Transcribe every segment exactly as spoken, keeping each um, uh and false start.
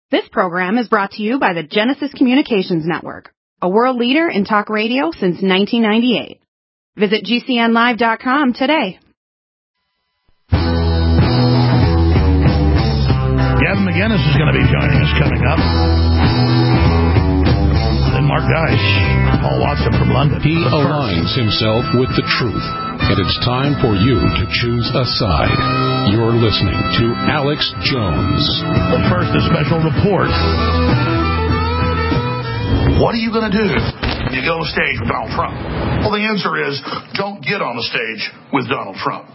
This program is brought to you by the Genesis Communications Network, a world leader in talk radio since nineteen ninety-eight. Visit G C N live dot com today. Gavin McInnes is going to be joining us coming up. Then Mark Dice, Paul Watson from London. He aligns himself with the truth, and it's time for you to choose a side. You're listening to Alex Jones. But first, a special report. What are you going to do when you get on the stage with Donald Trump? Well, the answer is, don't get on the stage with Donald Trump.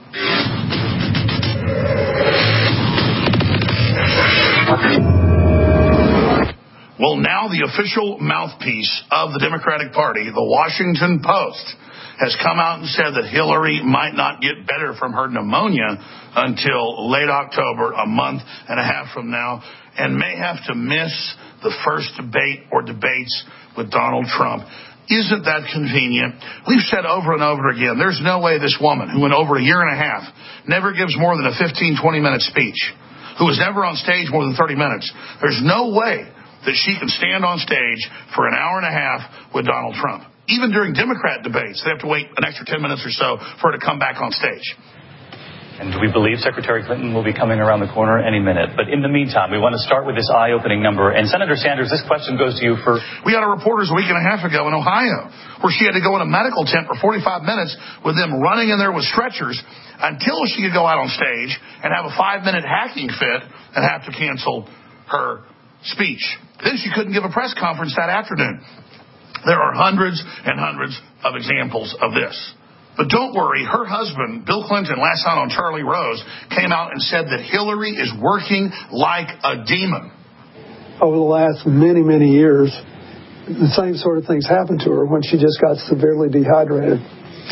Well, now the official mouthpiece of the Democratic Party, the Washington Post, has come out and said that Hillary might not get better from her pneumonia until late October, a month and a half from now, and may have to miss the first debate or debates with Donald Trump. Isn't that convenient? We've said over and over again, there's no way this woman, who in over a year and a half never gives more than a fifteen, twenty-minute speech, who is never on stage more than thirty minutes, there's no way that she can stand on stage for an hour and a half with Donald Trump. Even during Democrat debates, they have to wait an extra ten minutes or so for her to come back on stage. And we believe Secretary Clinton will be coming around the corner any minute. But in the meantime, we want to start with this eye-opening number. And Senator Sanders, this question goes to you for... We had a reporters a week and a half ago in Ohio where she had to go in a medical tent for forty-five minutes with them running in there with stretchers until she could go out on stage and have a five-minute hacking fit and have to cancel her speech. Then she couldn't give a press conference that afternoon. There are hundreds and hundreds of examples of this. But don't worry, her husband, Bill Clinton, last night on Charlie Rose, came out and said that Hillary is working like a demon. Over the last many, many years, the same sort of things happened to her when she just got severely dehydrated.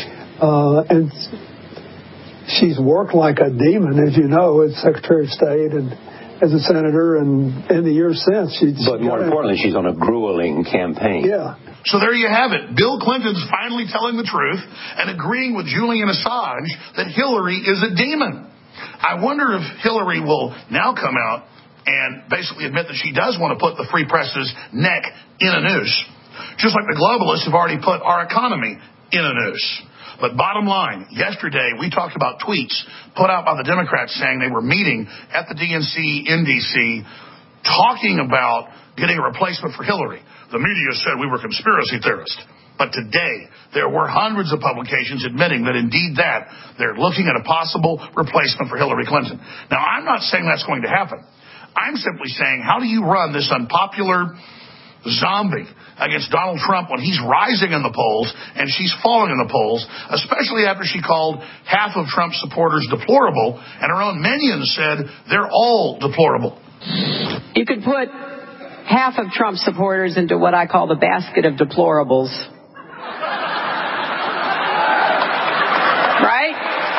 Uh, and she's worked like a demon, as you know, as Secretary of State and as a senator, and in the years since. She's, but more importantly, she's on a grueling campaign. Yeah. So there you have it. Bill Clinton's finally telling the truth and agreeing with Julian Assange that Hillary is a demon. I wonder if Hillary will now come out and basically admit that she does want to put the free press's neck in a noose, just like the globalists have already put our economy in a noose. But bottom line, yesterday we talked about tweets put out by the Democrats saying they were meeting at the D N C in D C talking about getting a replacement for Hillary. The media said we were conspiracy theorists. But today, there were hundreds of publications admitting that indeed that they're looking at a possible replacement for Hillary Clinton. Now, I'm not saying that's going to happen. I'm simply saying, how do you run this unpopular zombie against Donald Trump when he's rising in the polls and she's falling in the polls, especially after she called half of Trump's supporters deplorable and her own minions said they're all deplorable. You could put half of Trump supporters into what I call the basket of deplorables. Right?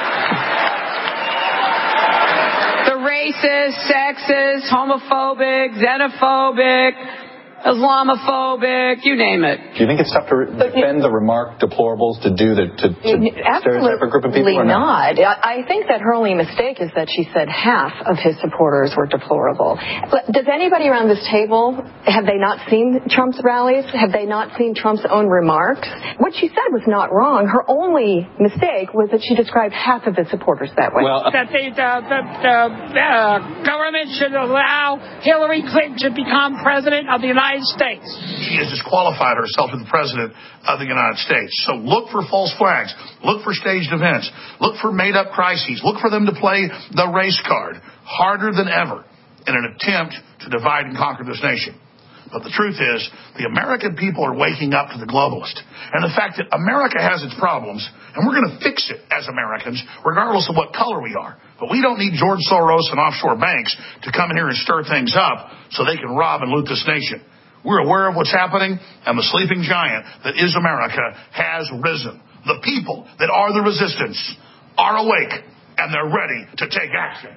The racist, sexist, homophobic, xenophobic, Islamophobic, you name it. Do you think it's tough to defend the remark deplorables to do the to, to stereotype a group of people? Absolutely not. I think that her only mistake is that she said half of his supporters were deplorable. But does anybody around this table, have they not seen Trump's rallies? Have they not seen Trump's own remarks? What she said was not wrong. Her only mistake was that she described half of his supporters that way. Well, uh, that the, the, the, the uh, government should allow Hillary Clinton to become president of the United States. She has disqualified herself as the president of the United States. So look for false flags. Look for staged events. Look for made-up crises. Look for them to play the race card harder than ever in an attempt to divide and conquer this nation. But the truth is, the American people are waking up to the globalist. And the fact that America has its problems, and we're going to fix it as Americans, regardless of what color we are. But we don't need George Soros and offshore banks to come in here and stir things up so they can rob and loot this nation. We're aware of what's happening, and the sleeping giant that is America has risen. The people that are the resistance are awake, and they're ready to take action.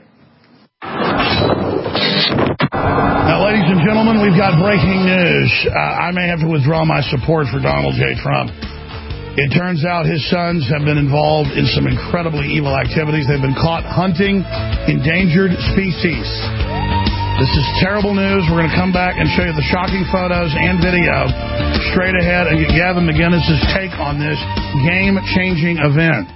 Now, ladies and gentlemen, we've got breaking news. Uh, I may have to withdraw my support for Donald J. Trump. It turns out his sons have been involved in some incredibly evil activities. They've been caught hunting endangered species. This is terrible news. We're going to come back and show you the shocking photos and video straight ahead and get Gavin McInnes' take on this game-changing event.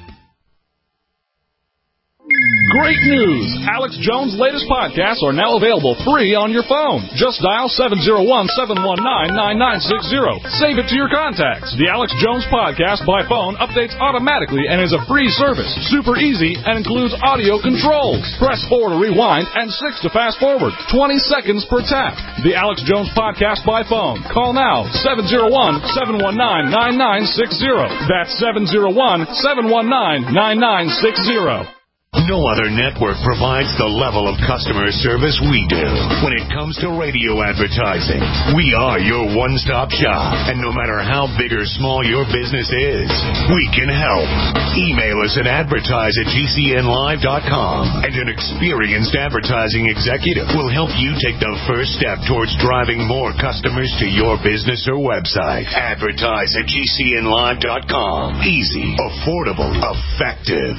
Great news! Alex Jones' latest podcasts are now available free on your phone. Just dial seven oh one, seven one nine, nine nine six zero. Save it to your contacts. The Alex Jones podcast by phone updates automatically and is a free service. Super easy and includes audio controls. Press four to rewind and six to fast forward. twenty seconds per tap. The Alex Jones podcast by phone. Call now, seven oh one, seven one nine, nine nine six zero. That's seven oh one, seven one nine, nine nine six zero. No other network provides the level of customer service we do. When it comes to radio advertising, we are your one-stop shop. And no matter how big or small your business is, we can help. Email us at advertise at G C N live dot com, and an experienced advertising executive will help you take the first step towards driving more customers to your business or website. Advertise at G C N live dot com. Easy, affordable, effective.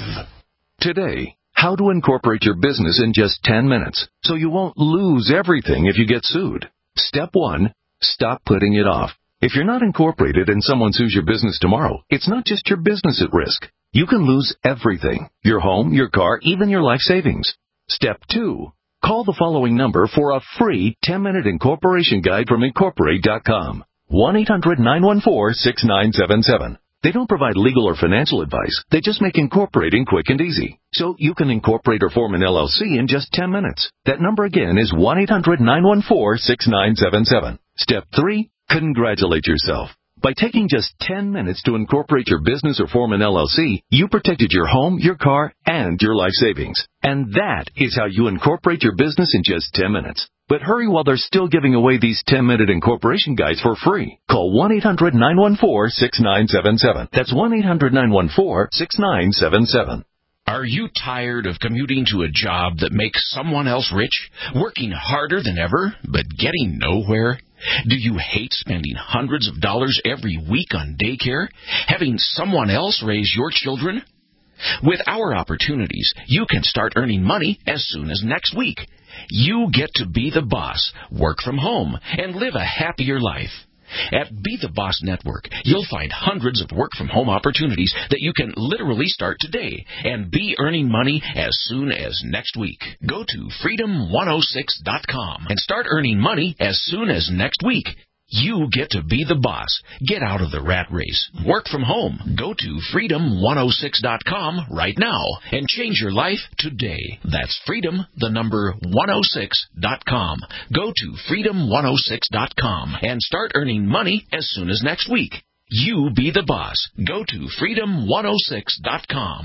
Today, how to incorporate your business in just ten minutes so you won't lose everything if you get sued. Step one, stop putting it off. If you're not incorporated and someone sues your business tomorrow, it's not just your business at risk. You can lose everything, your home, your car, even your life savings. Step two, call the following number for a free ten-minute incorporation guide from incorporate dot com. one eight hundred, nine one four, six nine seven seven. They don't provide legal or financial advice. They just make incorporating quick and easy. So you can incorporate or form an L L C in just ten minutes. That number again is one eight hundred, nine one four, six nine seven seven. Step three, congratulate yourself. By taking just ten minutes to incorporate your business or form an L L C, you protected your home, your car, and your life savings. And that is how you incorporate your business in just ten minutes. But hurry while they're still giving away these ten-minute incorporation guides for free. Call one eight hundred, nine one four, six nine seven seven. That's one eight hundred, nine one four, six nine seven seven. Are you tired of commuting to a job that makes someone else rich, working harder than ever, but getting nowhere? Do you hate spending hundreds of dollars every week on daycare, having someone else raise your children? With our opportunities, you can start earning money as soon as next week. You get to be the boss, work from home, and live a happier life. At Be the Boss Network, you'll find hundreds of work-from-home opportunities that you can literally start today and be earning money as soon as next week. Go to freedom one oh six dot com and start earning money as soon as next week. You get to be the boss. Get out of the rat race. Work from home. Go to freedom one oh six dot com right now and change your life today. That's freedom, the number one oh six dot com. Go to freedom one oh six dot com and start earning money as soon as next week. You be the boss. Go to freedom one oh six dot com.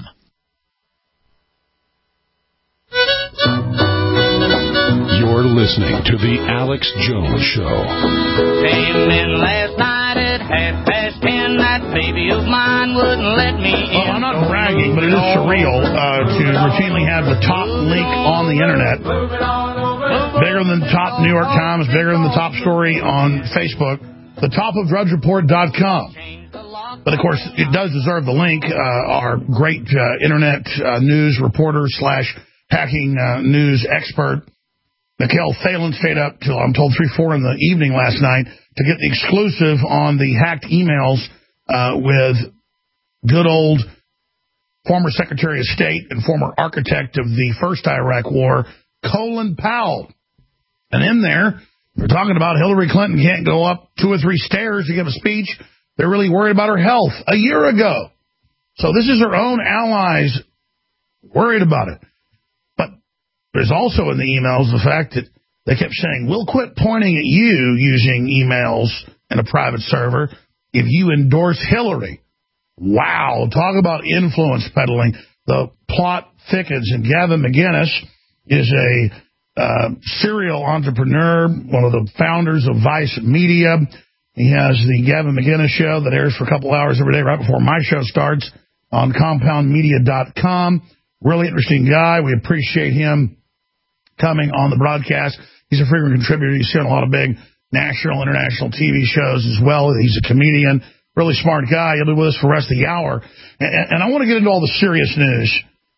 You're listening to The Alex Jones Show. Came in last night at half past ten. That baby of mine wouldn't let me in. Well, I'm not bragging, but it is surreal uh, to routinely have the top link on the internet. Bigger than the top New York Times, bigger than the top story on Facebook. The top of drudge report dot com. But, of course, it does deserve the link. Uh, our great uh, internet uh, news reporter slash hacking uh, news expert, Mikhail Thalen, stayed up till, I'm told, three, four in the evening last night to get the exclusive on the hacked emails uh, with good old former Secretary of State and former architect of the first Iraq War, Colin Powell. And in there, they're talking about Hillary Clinton can't go up two or three stairs to give a speech. They're really worried about her health a year ago. So this is her own allies worried about it. But there's also in the emails the fact that they kept saying, we'll quit pointing at you using emails in a private server if you endorse Hillary. Wow. Talk about influence peddling. The plot thickens, and Gavin McInnes is a uh, serial entrepreneur, one of the founders of Vice Media. He has the Gavin McInnes Show that airs for a couple hours every day right before my show starts on compound media dot com. Really interesting guy. We appreciate him coming on the broadcast. He's a frequent contributor. He's seen a lot of big national, international T V shows as well. He's a comedian, really smart guy. He'll be with us for the rest of the hour. And, and I want to get into all the serious news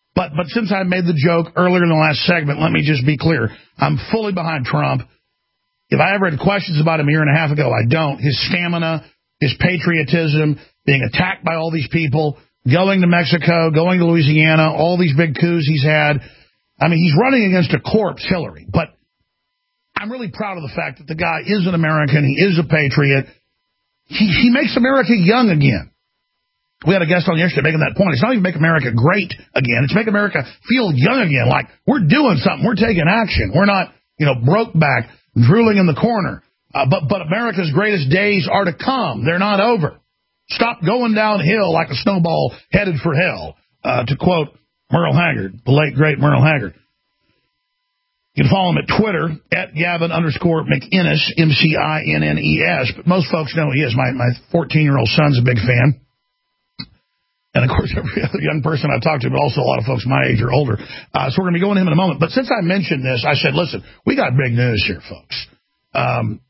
But but since I made the joke earlier in the last segment, let me just be clear. I'm fully behind Trump. If I ever had questions about him a year and a half ago, I don't. His stamina, his patriotism, being attacked by all these people, going to Mexico, going to Louisiana, all these big coups he's had. I mean, he's running against a corpse, Hillary. But I'm really proud of the fact that the guy is an American. He is a patriot. He, he makes America young again. We had a guest on yesterday making that point. It's not even make America great again. It's make America feel young again, like we're doing something. We're taking action. We're not, you know, broke back, drooling in the corner. Uh, but, but America's greatest days are to come. They're not over. Stop going downhill like a snowball headed for hell, uh, to quote Merle Haggard, the late, great Merle Haggard. You can follow him at Twitter, at Gavin underscore McInnes, M C I N N E S. But most folks know who he is. My my fourteen-year-old son's a big fan. And, of course, every other young person I talk to, but also a lot of folks my age or older. Uh, so we're going to be going to him in a moment. But since I mentioned this, I said, listen, we got big news here, folks. Um,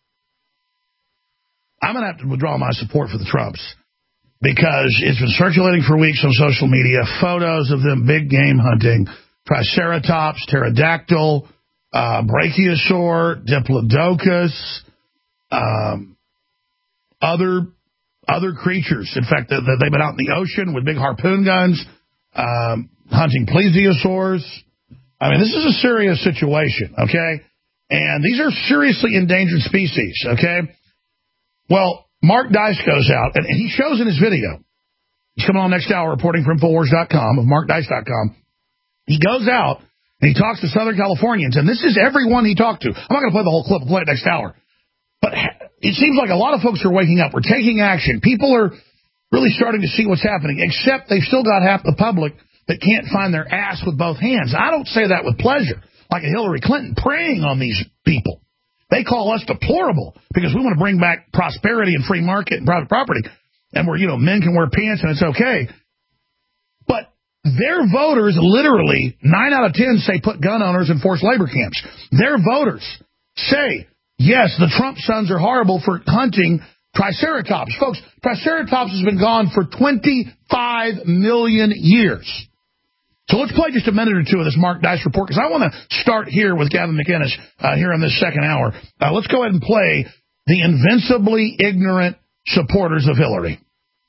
I'm going to have to withdraw my support for the Trumps because it's been circulating for weeks on social media, photos of them big game hunting, Triceratops, pterodactyl, uh, brachiosaur, diplodocus, um, other other creatures. In fact, they've been out in the ocean with big harpoon guns, um, hunting plesiosaurs. I mean, this is a serious situation, okay? And these are seriously endangered species, okay? Well, Mark Dice goes out, and he shows in his video, he's coming on next hour reporting for Infowars dot com, of Mark Dice dot com. He goes out, and he talks to Southern Californians, and this is everyone he talked to. I'm not going to play the whole clip. I'll play it next hour. But it seems like a lot of folks are waking up. We're taking action. People are really starting to see what's happening, except they've still got half the public that can't find their ass with both hands. I don't say that with pleasure, like a Hillary Clinton preying on these people. They call us deplorable because we want to bring back prosperity and free market and private property, and where, you know, men can wear pants and it's okay. But their voters, literally, nine out of ten say put gun owners in forced labor camps. Their voters say, yes, the Trump sons are horrible for hunting Triceratops. Folks, Triceratops has been gone for twenty-five million years. So let's play just a minute or two of this Mark Dice report, because I want to start here with Gavin McInnes uh, here in this second hour. Uh, let's go ahead and play the invincibly ignorant supporters of Hillary.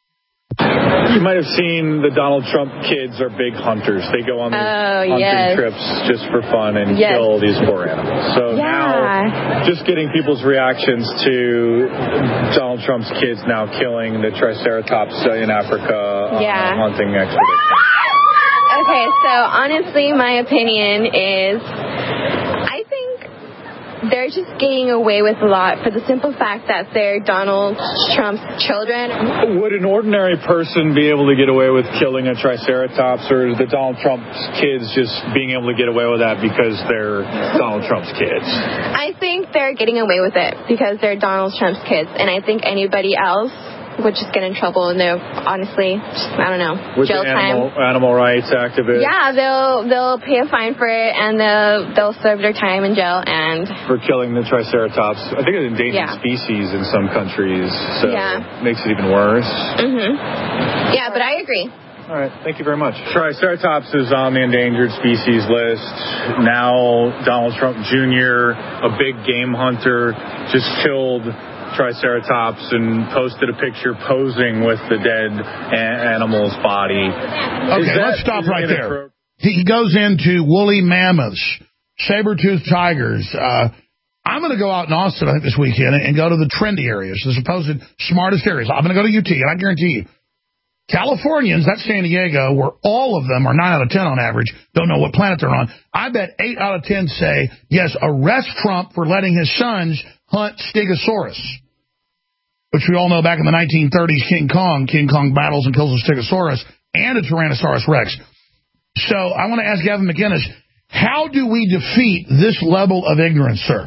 You might have seen the Donald Trump kids are big hunters. They go on these oh, hunting yes. trips just for fun and yes. kill these poor animals. So yeah. now, just getting people's reactions to Donald Trump's kids now killing the Triceratops in Africa yeah. on a hunting expedition. Okay, so honestly, my opinion is I think they're just getting away with a lot for the simple fact that they're Donald Trump's children. Would an ordinary person be able to get away with killing a Triceratops, or the Donald Trump's kids just being able to get away with that because they're Donald Trump's kids? I think they're getting away with it because they're Donald Trump's kids, and I think anybody else would just get in trouble, and they'll honestly, just, I don't know, With jail animal, time. Animal rights activists. Yeah, they'll they'll pay a fine for it, and they'll they'll serve their time in jail. And for killing the Triceratops, I think it's an endangered yeah. species in some countries, so yeah. it makes it even worse. Mhm. Yeah, but I agree. All right, thank you very much. Triceratops is on the endangered species list. Now Donald Trump Junior, a big game hunter, just killed Triceratops and posted a picture posing with the dead a- animal's body. Okay, that, let's stop right there. He goes into woolly mammoths, saber-toothed tigers. Uh, I'm going to go out in Austin, I think, this weekend and go to the trendy areas, the supposed smartest areas. I'm going to go to U T, and I guarantee you, Californians, that's San Diego, where all of them are nine out of ten on average, don't know what planet they're on. I bet eight out of ten say, yes, arrest Trump for letting his sons hunt Stegosaurus, which we all know back in the nineteen thirties, King Kong, King Kong battles and kills a Stegosaurus and a Tyrannosaurus Rex. So I want to ask Gavin McInnes, how do we defeat this level of ignorance, sir?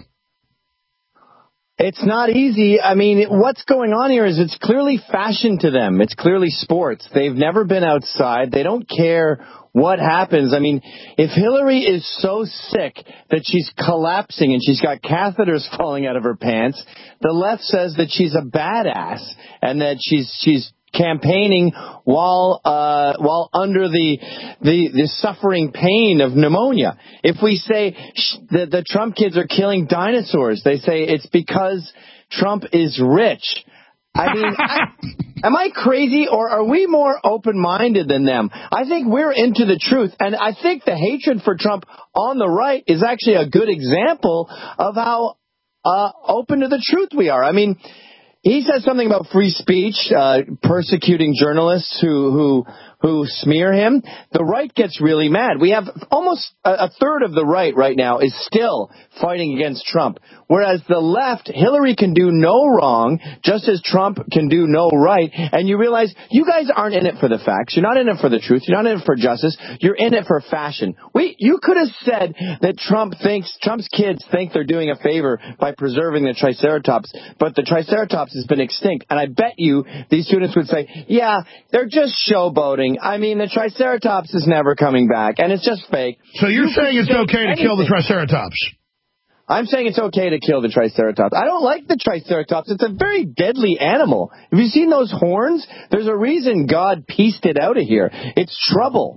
It's not easy. I mean, what's going on here is it's clearly fashion to them. It's clearly sports. They've never been outside. They don't care what happens. I mean, if Hillary is so sick that she's collapsing and she's got catheters falling out of her pants, the left says that she's a badass and that she's she's campaigning while uh, while under the, the the suffering pain of pneumonia. If we say sh- that the Trump kids are killing dinosaurs, they say it's because Trump is rich. I mean, I, am I crazy, or are we more open-minded than them? I think we're into the truth, and I think the hatred for Trump on the right is actually a good example of how uh, open to the truth we are. I mean, he says something about free speech, uh, persecuting journalists who, who, who smear him. The right gets really mad. We have almost a, a third of the right right now is still fighting against Trump. Whereas the left, Hillary can do no wrong, just as Trump can do no right. And you realize you guys aren't in it for the facts. You're not in it for the truth. You're not in it for justice. You're in it for fashion. We, you could have said that Trump thinks, Trump's kids think they're doing a favor by preserving the Triceratops, but the Triceratops has been extinct. And I bet you these students would say, yeah, they're just showboating. I mean, the Triceratops is never coming back, and it's just fake. So you're you saying it's okay anything. to kill the Triceratops? I'm saying it's okay to kill the Triceratops. I don't like the Triceratops. It's a very deadly animal. Have you seen those horns? There's a reason God pieced it out of here. It's trouble.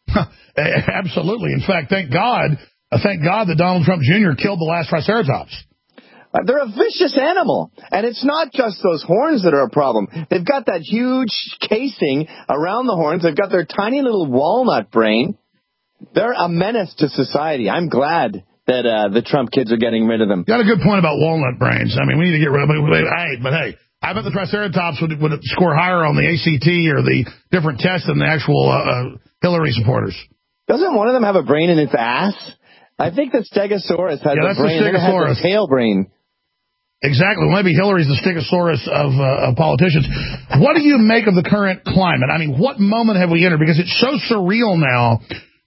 Absolutely. In fact, thank God, uh, thank God that Donald Trump Junior killed the last Triceratops. Uh, they're a vicious animal, and it's not just those horns that are a problem. They've got that huge casing around the horns. They've got their tiny little walnut brain. They're a menace to society. I'm glad that uh, the Trump kids are getting rid of them. Got a good point about walnut brains. I mean, we need to get rid of them. Hey, but hey, I bet the Triceratops would, would score higher on the A C T or the different tests than the actual uh, uh, Hillary supporters. Doesn't one of them have a brain in its ass? I think the Stegosaurus has yeah, a brain the and it has a tail brain. Exactly. Well, maybe Hillary's the Stegosaurus of, uh, of politicians. What do you make of the current climate? I mean, what moment have we entered? Because it's so surreal now,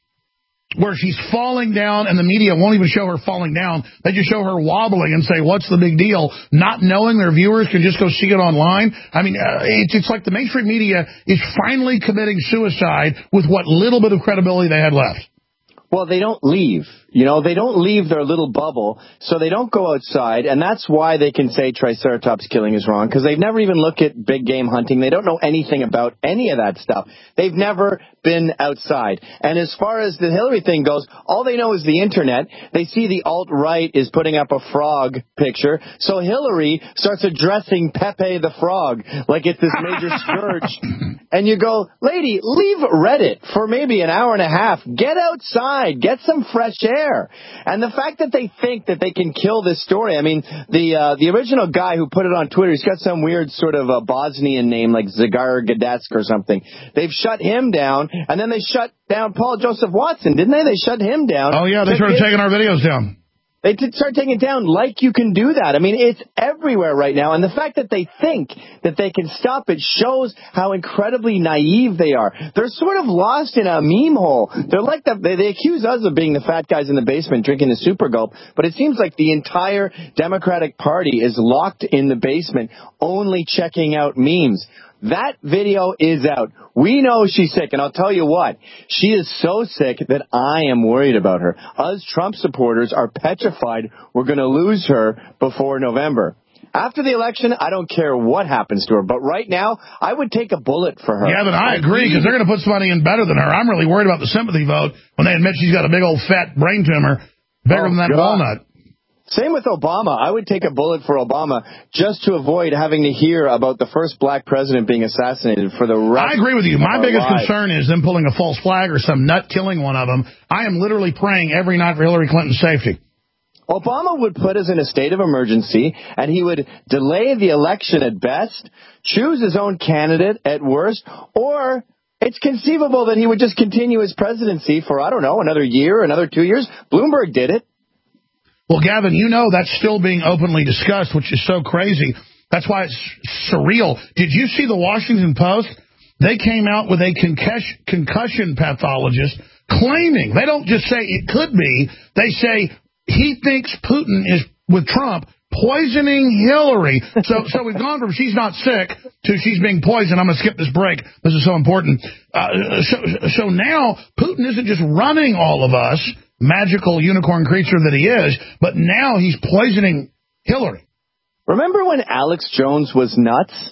where she's falling down and the media won't even show her falling down. They just show her wobbling and say, what's the big deal? Not knowing their viewers can just go see it online. I mean, uh, it's, it's like the mainstream media is finally committing suicide with what little bit of credibility they had left. Well, they don't leave. You know, they don't leave their little bubble, so they don't go outside, and that's why they can say Triceratops killing is wrong, because they've never even looked at big game hunting. They don't know anything about any of that stuff. They've never been outside. And as far as the Hillary thing goes, all they know is the Internet. They see the alt-right is putting up a frog picture, so Hillary starts addressing Pepe the Frog like it's this major scourge. And you go, lady, leave Reddit for maybe an hour and a half. Get outside. Get some fresh air. And the fact that they think that they can kill this story, I mean, the uh, the original guy who put it on Twitter, he's got some weird sort of a Bosnian name like Zagar Gadesk or something. They've shut him down, and then they shut down Paul Joseph Watson, didn't they? They shut him down. Oh, yeah, they started his- taking our videos down. They t- start taking it down like you can do that. I mean, it's everywhere right now. And the fact that they think that they can stop it shows how incredibly naive they are. They're sort of lost in a meme hole. They're like the, they, they accuse us of being the fat guys in the basement drinking the Super Gulp, but it seems like the entire Democratic Party is locked in the basement only checking out memes. That video is out. We know she's sick, and I'll tell you what, she is so sick that I am worried about her. Us Trump supporters are petrified we're going to lose her before November. After the election, I don't care what happens to her, but right now, I would take a bullet for her. Yeah, but I agree, because they're going to put somebody in better than her. I'm really worried about the sympathy vote when they admit she's got a big old fat brain tumor, bigger oh, than that God. walnut. Same with Obama. I would take a bullet for Obama just to avoid having to hear about the first black president being assassinated for the rest I agree with you. My biggest lives. concern is them pulling a false flag or some nut killing one of them. I am literally praying every night for Hillary Clinton's safety. Obama would put us in a state of emergency, and he would delay the election at best, choose his own candidate at worst, or it's conceivable that he would just continue his presidency for, I don't know, another year, another two years. Bloomberg did it. Well, Gavin, you know that's still being openly discussed, which is so crazy. That's why it's surreal. Did you see the Washington Post? They came out with a concussion, concussion pathologist claiming, they don't just say it could be, they say he thinks Putin is, with Trump, poisoning Hillary. So so we've gone from she's not sick to she's being poisoned. I'm going to skip this break. This is so important. Uh, so, so now Putin isn't just running all of us, magical unicorn creature that he is, but now he's poisoning Hillary. Remember when Alex Jones was nuts?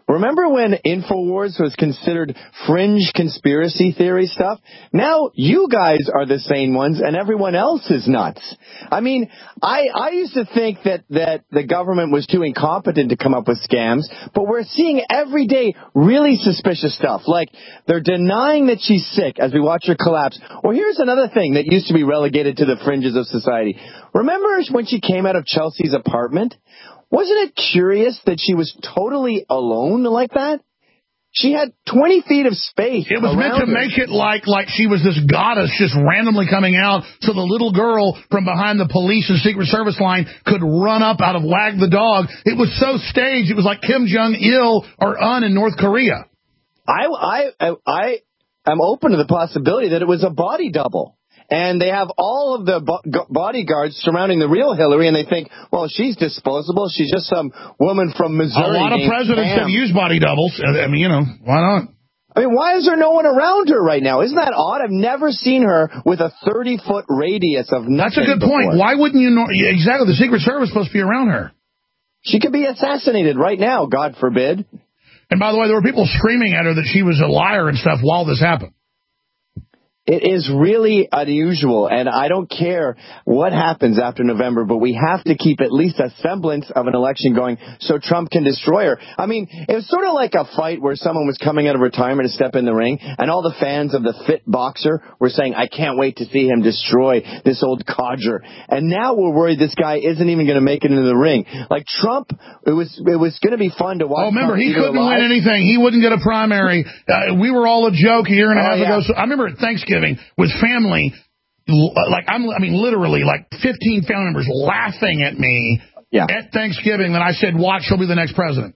Remember when InfoWars was considered fringe conspiracy theory stuff? Now you guys are the sane ones and everyone else is nuts. I mean, I, I used to think that, that the government was too incompetent to come up with scams, but we're seeing every day really suspicious stuff. Like they're denying that she's sick as we watch her collapse. Or here's another thing that used to be relegated to the fringes of society. Remember when she came out of Chelsea's apartment? Wasn't it curious that she was totally alone like that? She had twenty feet of space. It was meant to her. make it like like she was this goddess just randomly coming out so the little girl from behind the police and Secret Service line could run up out of Wag the Dog. It was so staged. It was like Kim Jong-il or Un in North Korea. I, I, I am open to the possibility that it was a body double. And they have all of the bo- bodyguards surrounding the real Hillary, and they think, well, she's disposable. She's just some woman from Missouri. A lot of presidents Pam. have used body doubles. I mean, you know, why not? I mean, why is there no one around her right now? Isn't that odd? I've never seen her with a thirty-foot radius of nothing. That's a good before. point. Why wouldn't you know? Exactly. The Secret Service is supposed to be around her. She could be assassinated right now, God forbid. And by the way, there were people screaming at her that she was a liar and stuff while this happened. It is really unusual, and I don't care what happens after November, but we have to keep at least a semblance of an election going so Trump can destroy her. I mean, it was sort of like a fight where someone was coming out of retirement to step in the ring, and all the fans of the fit boxer were saying, I can't wait to see him destroy this old codger. And now we're worried this guy isn't even going to make it into the ring. Like Trump, it was it was going to be fun to watch. Oh, remember, Trump he couldn't alive. win anything. He wouldn't get a primary. Uh, we were all a joke a year and a Oh, half yeah. ago. So I remember at Thanksgiving with family, like I'm, I mean, literally, like fifteen family members laughing at me yeah. at Thanksgiving. Then I said, "Watch, he'll be the next president."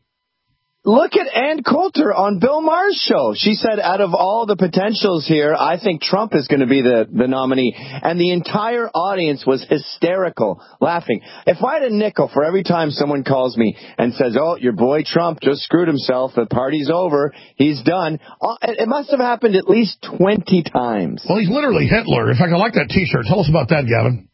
Look at Ann Coulter on Bill Maher's show. She said, out of all the potentials here, I think Trump is going to be the, the nominee. And the entire audience was hysterical, laughing. If I had a nickel for every time someone calls me and says, oh, your boy Trump just screwed himself, the party's over, he's done, it must have happened at least twenty times. Well, he's literally Hitler. In fact, I like that T-shirt. Tell us about that, Gavin.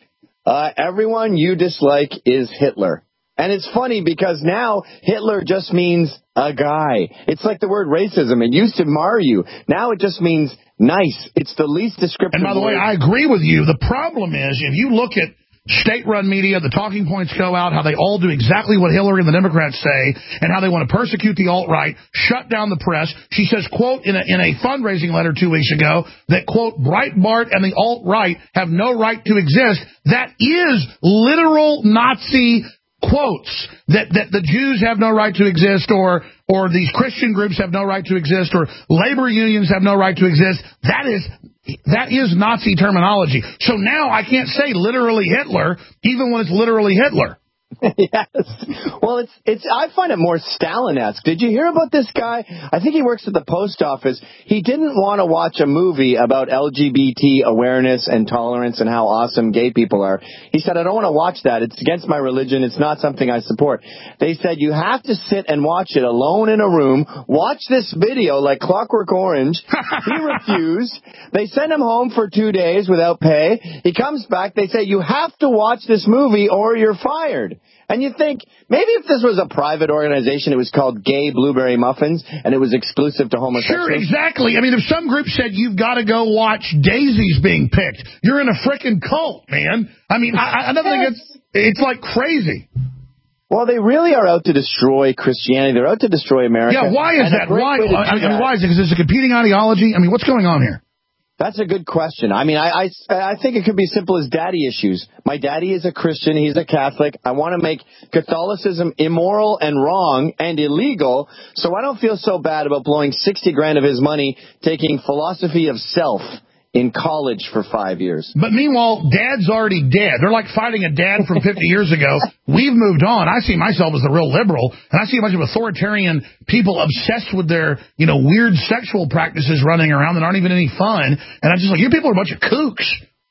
Uh, everyone you dislike is Hitler. And it's funny because now Hitler just means a guy. It's like the word racism. It used to mar you. Now it just means nice. It's the least descriptive And by the word. way, I agree with you. The problem is, if you look at state-run media, the talking points go out, how they all do exactly what Hillary and the Democrats say, and how they want to persecute the alt-right, shut down the press. She says, quote, in a, in a fundraising letter two weeks ago, that, quote, Breitbart and the alt-right have no right to exist. That is literal Nazi quotes, that, that the Jews have no right to exist, or or these Christian groups have no right to exist, or labor unions have no right to exist. That is that is Nazi terminology. So now I can't say literally Hitler, even when it's literally Hitler. Yes. Well, it's it's. I find it more Stalin-esque. Did you hear about this guy? I think he works at the post office. He didn't want to watch a movie about L G B T awareness and tolerance and how awesome gay people are. He said, I don't want to watch that. It's against my religion. It's not something I support. They said, you have to sit and watch it alone in a room. Watch this video like Clockwork Orange. He refused. They sent him home for two days without pay. He comes back. They say, you have to watch this movie or you're fired. And you think, maybe if this was a private organization, it was called Gay Blueberry Muffins, and it was exclusive to homosexuals. Sure, exactly. I mean, if some group said you've got to go watch daisies being picked, you're in a frickin' cult, man. I mean, I, I don't think it's, it's like crazy. Well, they really are out to destroy Christianity. They're out to destroy America. Yeah, why is and that? Why? I mean, why is it? Because it's a competing ideology? I mean, what's going on here? That's a good question. I mean, I, I, I think it could be simple as daddy issues. My daddy is a Christian. He's a Catholic. I want to make Catholicism immoral and wrong and illegal, so I don't feel so bad about blowing sixty grand of his money taking philosophy of self in college for five years. But meanwhile, Dad's already dead. They're like fighting a dad from fifty years ago. We've moved on. I see myself as the real liberal, and I see a bunch of authoritarian people obsessed with their, you know, weird sexual practices running around that aren't even any fun. And I'm just like, you people are a bunch of kooks.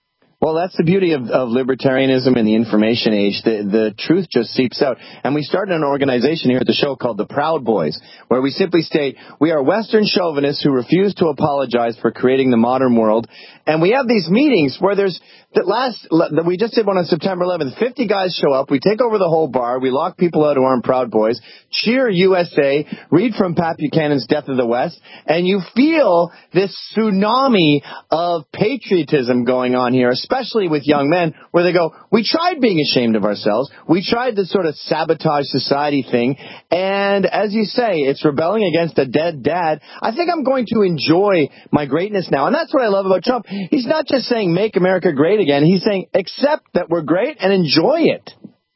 Well, that's the beauty of, of libertarianism in the information age. The, the truth just seeps out. And we started an organization here at the show called the Proud Boys, where we simply state, we are Western chauvinists who refuse to apologize for creating the modern world. And we have these meetings where there's, that last, we just did one on September eleventh. fifty guys show up. We take over the whole bar. We lock people out who aren't Proud Boys. Cheer U S A. Read from Pat Buchanan's Death of the West. And you feel this tsunami of patriotism going on here, especially with young men, where they go, we tried being ashamed of ourselves. We tried this sort of sabotage society thing. And as you say, it's rebelling against a dead dad. I think I'm going to enjoy my greatness now. And that's what I love about Trump. He's not just saying make America great again. He's saying accept that we're great and enjoy it.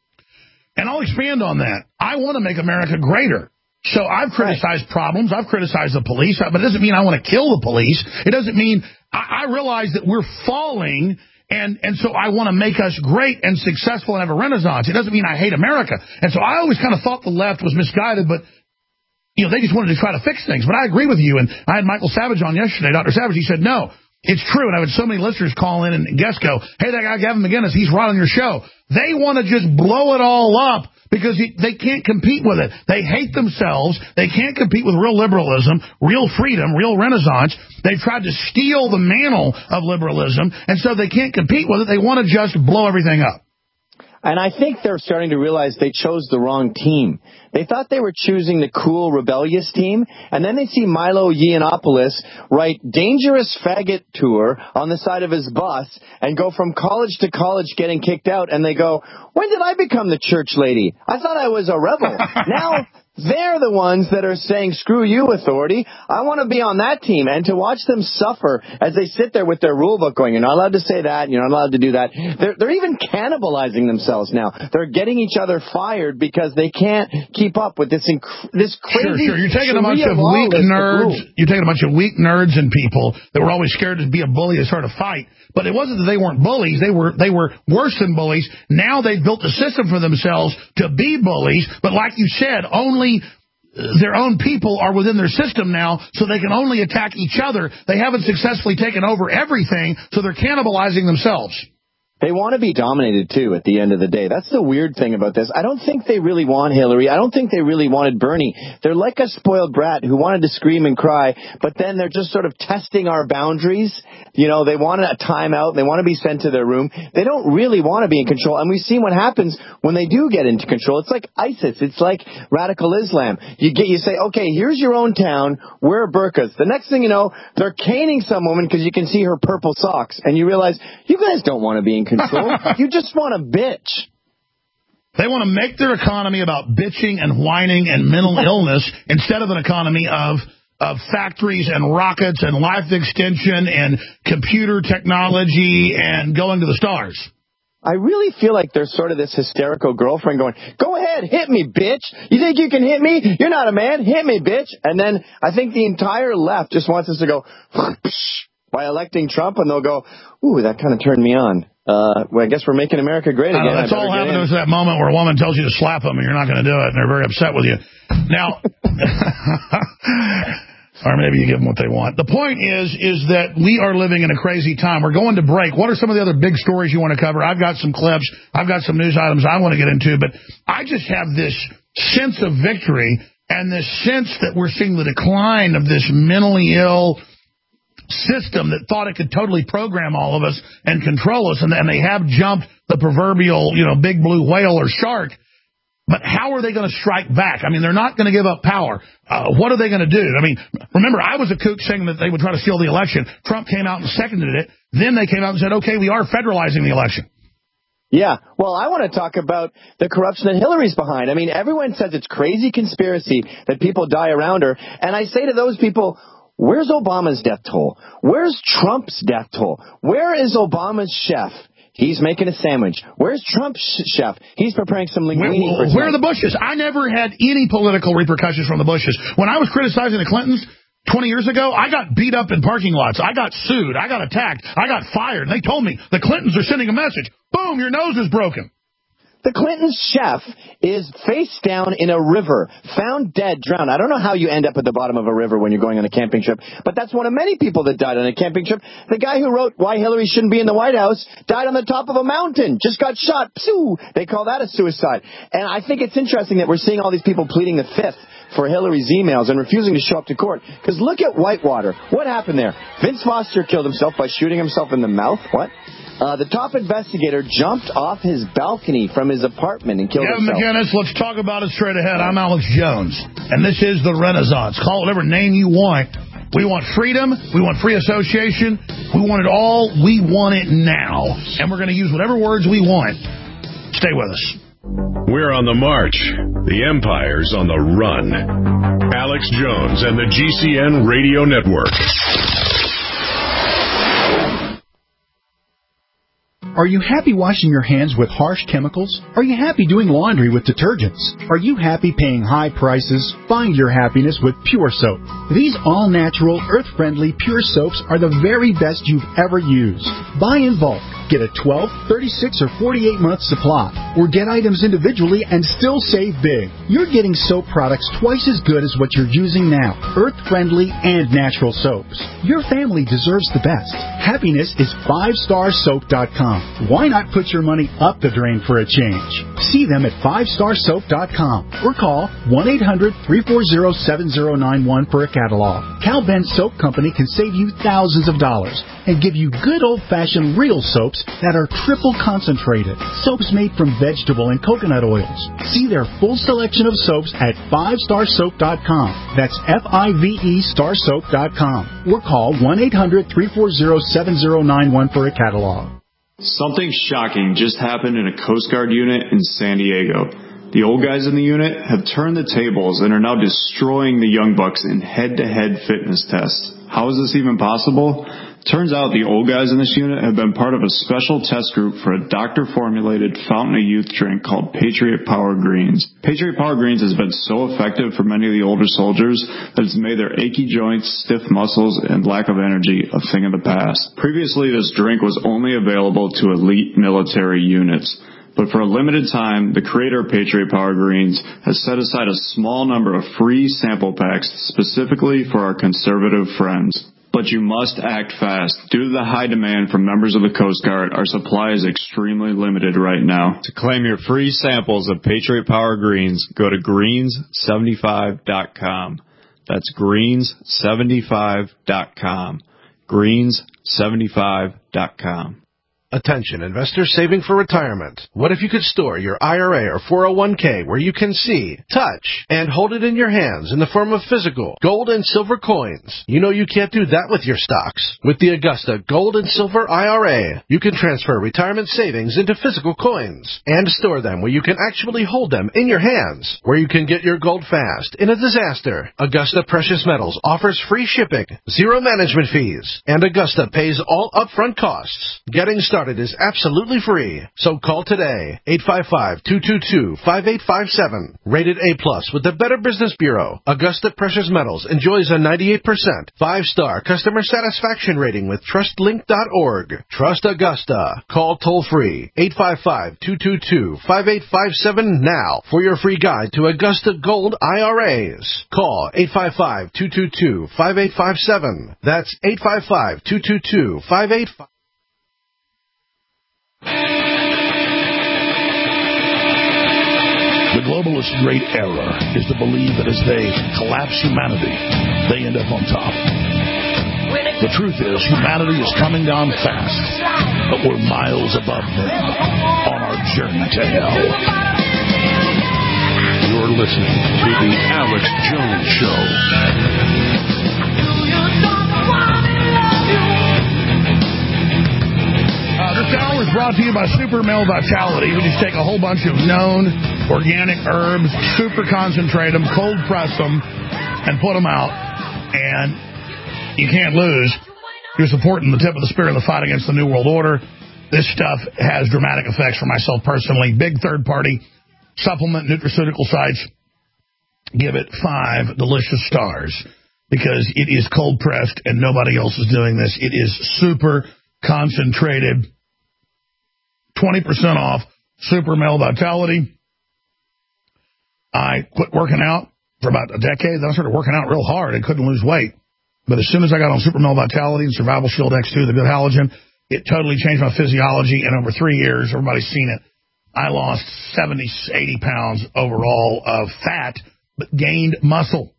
And I'll expand on that. I want to make America greater. So I've criticized right. problems. I've criticized the police. But it doesn't mean I want to kill the police. It doesn't mean I, I realize that we're falling. And and so I want to make us great and successful and have a renaissance. It doesn't mean I hate America. And so I always kind of thought the left was misguided, but you know, they just wanted to try to fix things. But I agree with you. And I had Michael Savage on yesterday, Doctor Savage. He said, no, it's true. And I had so many listeners call in and guests go, hey, that guy Gavin McInnes, he's right on your show. They want to just blow it all up because they can't compete with it. They hate themselves. They can't compete with real liberalism, real freedom, real renaissance. They've tried to steal the mantle of liberalism, and so they can't compete with it. They want to just blow everything up. And I think they're starting to realize they chose the wrong team. They thought they were choosing the cool, rebellious team, and then they see Milo Yiannopoulos write Dangerous Faggot Tour on the side of his bus and go from college to college getting kicked out, and they go, when did I become the church lady? I thought I was a rebel. Now they're the ones that are saying, screw you, authority. I want to be on that team. And to watch them suffer as they sit there with their rule book going, you're not allowed to say that, you're not allowed to do that. They're, they're even cannibalizing themselves now. They're getting each other fired because they can't keep up with this inc- this crazy... Sure, sure. You're taking a bunch of weak nerds. You're taking a bunch of weak nerds and people that were always scared to be a bully and start a fight. But it wasn't that they weren't bullies. They were they were worse than bullies. Now they've built a system for themselves to be bullies. But like you said, only their own people are within their system now, so they can only attack each other. They haven't successfully taken over everything, so they're cannibalizing themselves. They want to be dominated, too, at the end of the day. That's the weird thing about this. I don't think they really want Hillary. I don't think they really wanted Bernie. They're like a spoiled brat who wanted to scream and cry, but then they're just sort of testing our boundaries. You know, they want a timeout. They want to be sent to their room. They don't really want to be in control. And we've seen what happens when they do get into control. It's like ISIS. It's like radical Islam. You get, you say, okay, here's your own town. Wear burqas. The next thing you know, they're caning some woman because you can see her purple socks. And you realize, you guys don't want to be in control. You just want to bitch. They want to make their economy about bitching and whining and mental illness instead of an economy of of factories and rockets and life extension and computer technology and going to the stars. I really feel like there's sort of this hysterical girlfriend going, go ahead, hit me, bitch. You think you can hit me? You're not a man. Hit me, bitch. And then I think the entire left just wants us to go by electing Trump, and they'll go, ooh, that kind of turned me on. Uh, well, I guess we're making America great again. That's all happened to us at that moment where a woman tells you to slap them and you're not going to do it, and they're very upset with you. Now, or maybe you give them what they want. The point is, is that we are living in a crazy time. We're going to break. What are some of the other big stories you want to cover? I've got some clips. I've got some news items I want to get into, but I just have this sense of victory and this sense that we're seeing the decline of this mentally ill system that thought it could totally program all of us and control us, and, and they have jumped the proverbial, you know, big blue whale or shark. But how are they going to strike back? I mean, they're not going to give up power. Uh, what are they going to do? I mean, remember, I was a kook saying that they would try to steal the election. Trump came out and seconded it. Then they came out and said, okay, we are federalizing the election. Yeah, well, I want to talk about the corruption that Hillary's behind. I mean, everyone says it's crazy conspiracy that people die around her. And I say to those people, where's Obama's death toll? Where's Trump's death toll? Where is Obama's chef? He's making a sandwich. Where's Trump's chef? He's preparing some linguine. Where, where are the Bushes? I never had any political repercussions from the Bushes. When I was criticizing the Clintons twenty years ago, I got beat up in parking lots. I got sued. I got attacked. I got fired. They told me the Clintons are sending a message. Boom, your nose is broken. The Clintons' chef is face down in a river, found dead, drowned. I don't know how you end up at the bottom of a river when you're going on a camping trip, but that's one of many people that died on a camping trip. The guy who wrote Why Hillary Shouldn't Be in the White House died on the top of a mountain, just got shot. Psoo! They call that a suicide. And I think it's interesting that we're seeing all these people pleading the fifth for Hillary's emails and refusing to show up to court. Because look at Whitewater. What happened there? Vince Foster killed himself by shooting himself in the mouth. What? Uh, the top investigator jumped off his balcony from his apartment and killed Kevin himself. McInnes, let's talk about it straight ahead. I'm Alex Jones, and this is the Renaissance. Call it whatever name you want. We want freedom. We want free association. We want it all. We want it now. And we're going to use whatever words we want. Stay with us. We're on the march. The empire's on the run. Alex Jones and the G C N Radio Network. Are you happy washing your hands with harsh chemicals? Are you happy doing laundry with detergents? Are you happy paying high prices? Find your happiness with Pure Soap. These all-natural, earth-friendly Pure Soaps are the very best you've ever used. Buy in bulk. Get a twelve, thirty-six, or forty-eight month supply. Or get items individually and still save big. You're getting soap products twice as good as what you're using now. Earth-friendly and natural soaps. Your family deserves the best. Happiness is five star soap dot com. Why not put your money up the drain for a change? See them at five star soap dot com or call one eight hundred, three four zero, seven zero nine one for a catalog. Cal Ben Soap Company can save you thousands of dollars and give you good old-fashioned real soaps that are triple concentrated. Soaps made from vegetable and coconut oils. See their full selection of soaps at five star soap dot com. That's F I V E star soap dot com. Or call one eight hundred, three four zero, seven zero nine one for a catalog. Something shocking just happened in a Coast Guard unit in San Diego. The old guys in the unit have turned the tables and are now destroying the young bucks in head-to-head fitness tests. How is this even possible? Turns out the old guys in this unit have been part of a special test group for a doctor-formulated fountain of youth drink called Patriot Power Greens. Patriot Power Greens has been so effective for many of the older soldiers that it's made their achy joints, stiff muscles, and lack of energy a thing of the past. Previously, this drink was only available to elite military units. But for a limited time, the creator of Patriot Power Greens has set aside a small number of free sample packs specifically for our conservative friends. But you must act fast. Due to the high demand from members of the Coast Guard, our supply is extremely limited right now. To claim your free samples of Patriot Power Greens, go to greens seventy-five dot com. That's greens seventy-five dot com. greens seventy-five dot com. Attention, investors saving for retirement. What if you could store your I R A or four oh one k where you can see, touch, and hold it in your hands in the form of physical gold and silver coins? You know you can't do that with your stocks. With the Augusta Gold and Silver I R A, you can transfer retirement savings into physical coins and store them where you can actually hold them in your hands, where you can get your gold fast in a disaster. Augusta Precious Metals offers free shipping, zero management fees, and Augusta pays all upfront costs. Getting started Started is absolutely free. So call today, eight five five, two two two, five eight five seven. Rated A plus with the Better Business Bureau. Augusta Precious Metals enjoys a ninety-eight percent five-star customer satisfaction rating with trust link dot org. Trust Augusta. Call toll free, eight five five, two two two, five eight five seven now for your free guide to Augusta Gold I R As. Call eight five five, two two two, five eight five seven. That's eight five five, two two two, five eight five seven. The globalist great error is to believe that as they collapse humanity, they end up on top. The truth is, humanity is coming down fast, but we're miles above them on our journey to hell. You're listening to The Alex Jones Show. Uh, this hour is brought to you by Super Male Vitality. We just take a whole bunch of known organic herbs, super concentrate them, cold press them, and put them out. And you can't lose. You're supporting the tip of the spear in the fight against the New World Order. This stuff has dramatic effects for myself personally. Big third-party supplement nutraceutical sites give it five delicious stars because it is cold-pressed and nobody else is doing this. It is super concentrated. twenty percent off super male vitality. I quit working out for about a decade. Then I started working out real hard. I couldn't lose weight. But as soon as I got on Super Male Vitality and Survival Shield X two, the good halogen, it totally changed my physiology. And over three years, everybody's seen it, I lost seventy, eighty pounds overall of fat, but gained muscle.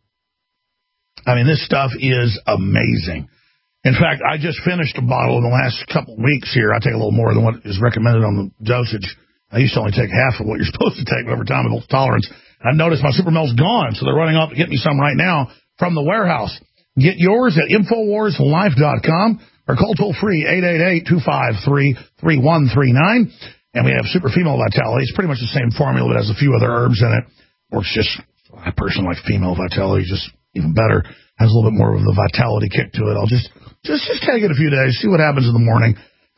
I mean, this stuff is amazing. In fact, I just finished a bottle in the last couple of weeks here. I take a little more than what is recommended on the dosage. I used to only take half of what you're supposed to take over time of tolerance. I've noticed my Super Male's gone, so they're running off to get me some right now from the warehouse. Get yours at Infowars Life dot com or call toll-free eight eight eight, two five three, three one three nine. And we have Super Female Vitality. It's pretty much the same formula, but has a few other herbs in it. Works just, I personally like Female Vitality, just even better. Has a little bit more of the vitality kick to it. I'll just, just, just take it a few days, see what happens in the morning.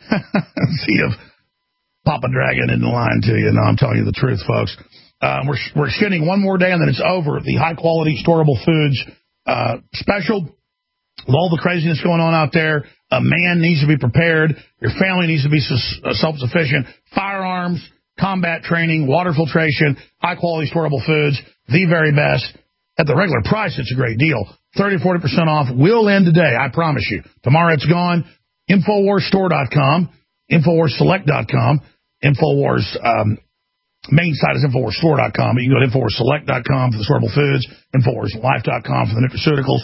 See if Papa Dragon isn't lying to you. No, I'm telling you the truth, folks. Um, we're, we're extending one more day and then it's over. The high-quality storable foods uh, special. With all the craziness going on out there, a man needs to be prepared. Your family needs to be self-sufficient. Firearms, combat training, water filtration, high-quality storable foods, the very best. At the regular price, it's a great deal. thirty to forty percent off will end today, I promise you. Tomorrow it's gone. Infowars Store dot com, Infowars Select dot com, Infowars um, main site is Infowars Store dot com. But you can go to Infowars Select dot com for the storable foods, Infowars Life dot com for the nutraceuticals.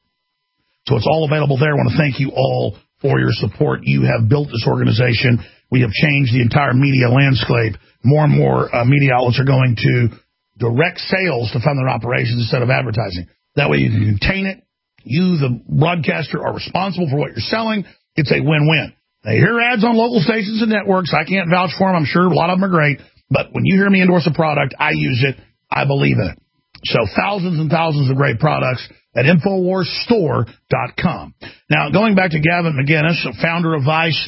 So it's all available there. I want to thank you all for your support. You have built this organization. We have changed the entire media landscape. More and more uh, media outlets are going to direct sales to fund their operations instead of advertising. That way you can contain it. You, the broadcaster, are responsible for what you're selling. It's a win-win. They hear ads on local stations and networks. I can't vouch for them. I'm sure a lot of them are great. But when you hear me endorse a product, I use it. I believe in it. So thousands and thousands of great products at Infowars Store dot com. Now, going back to Gavin McInnes, founder of Vice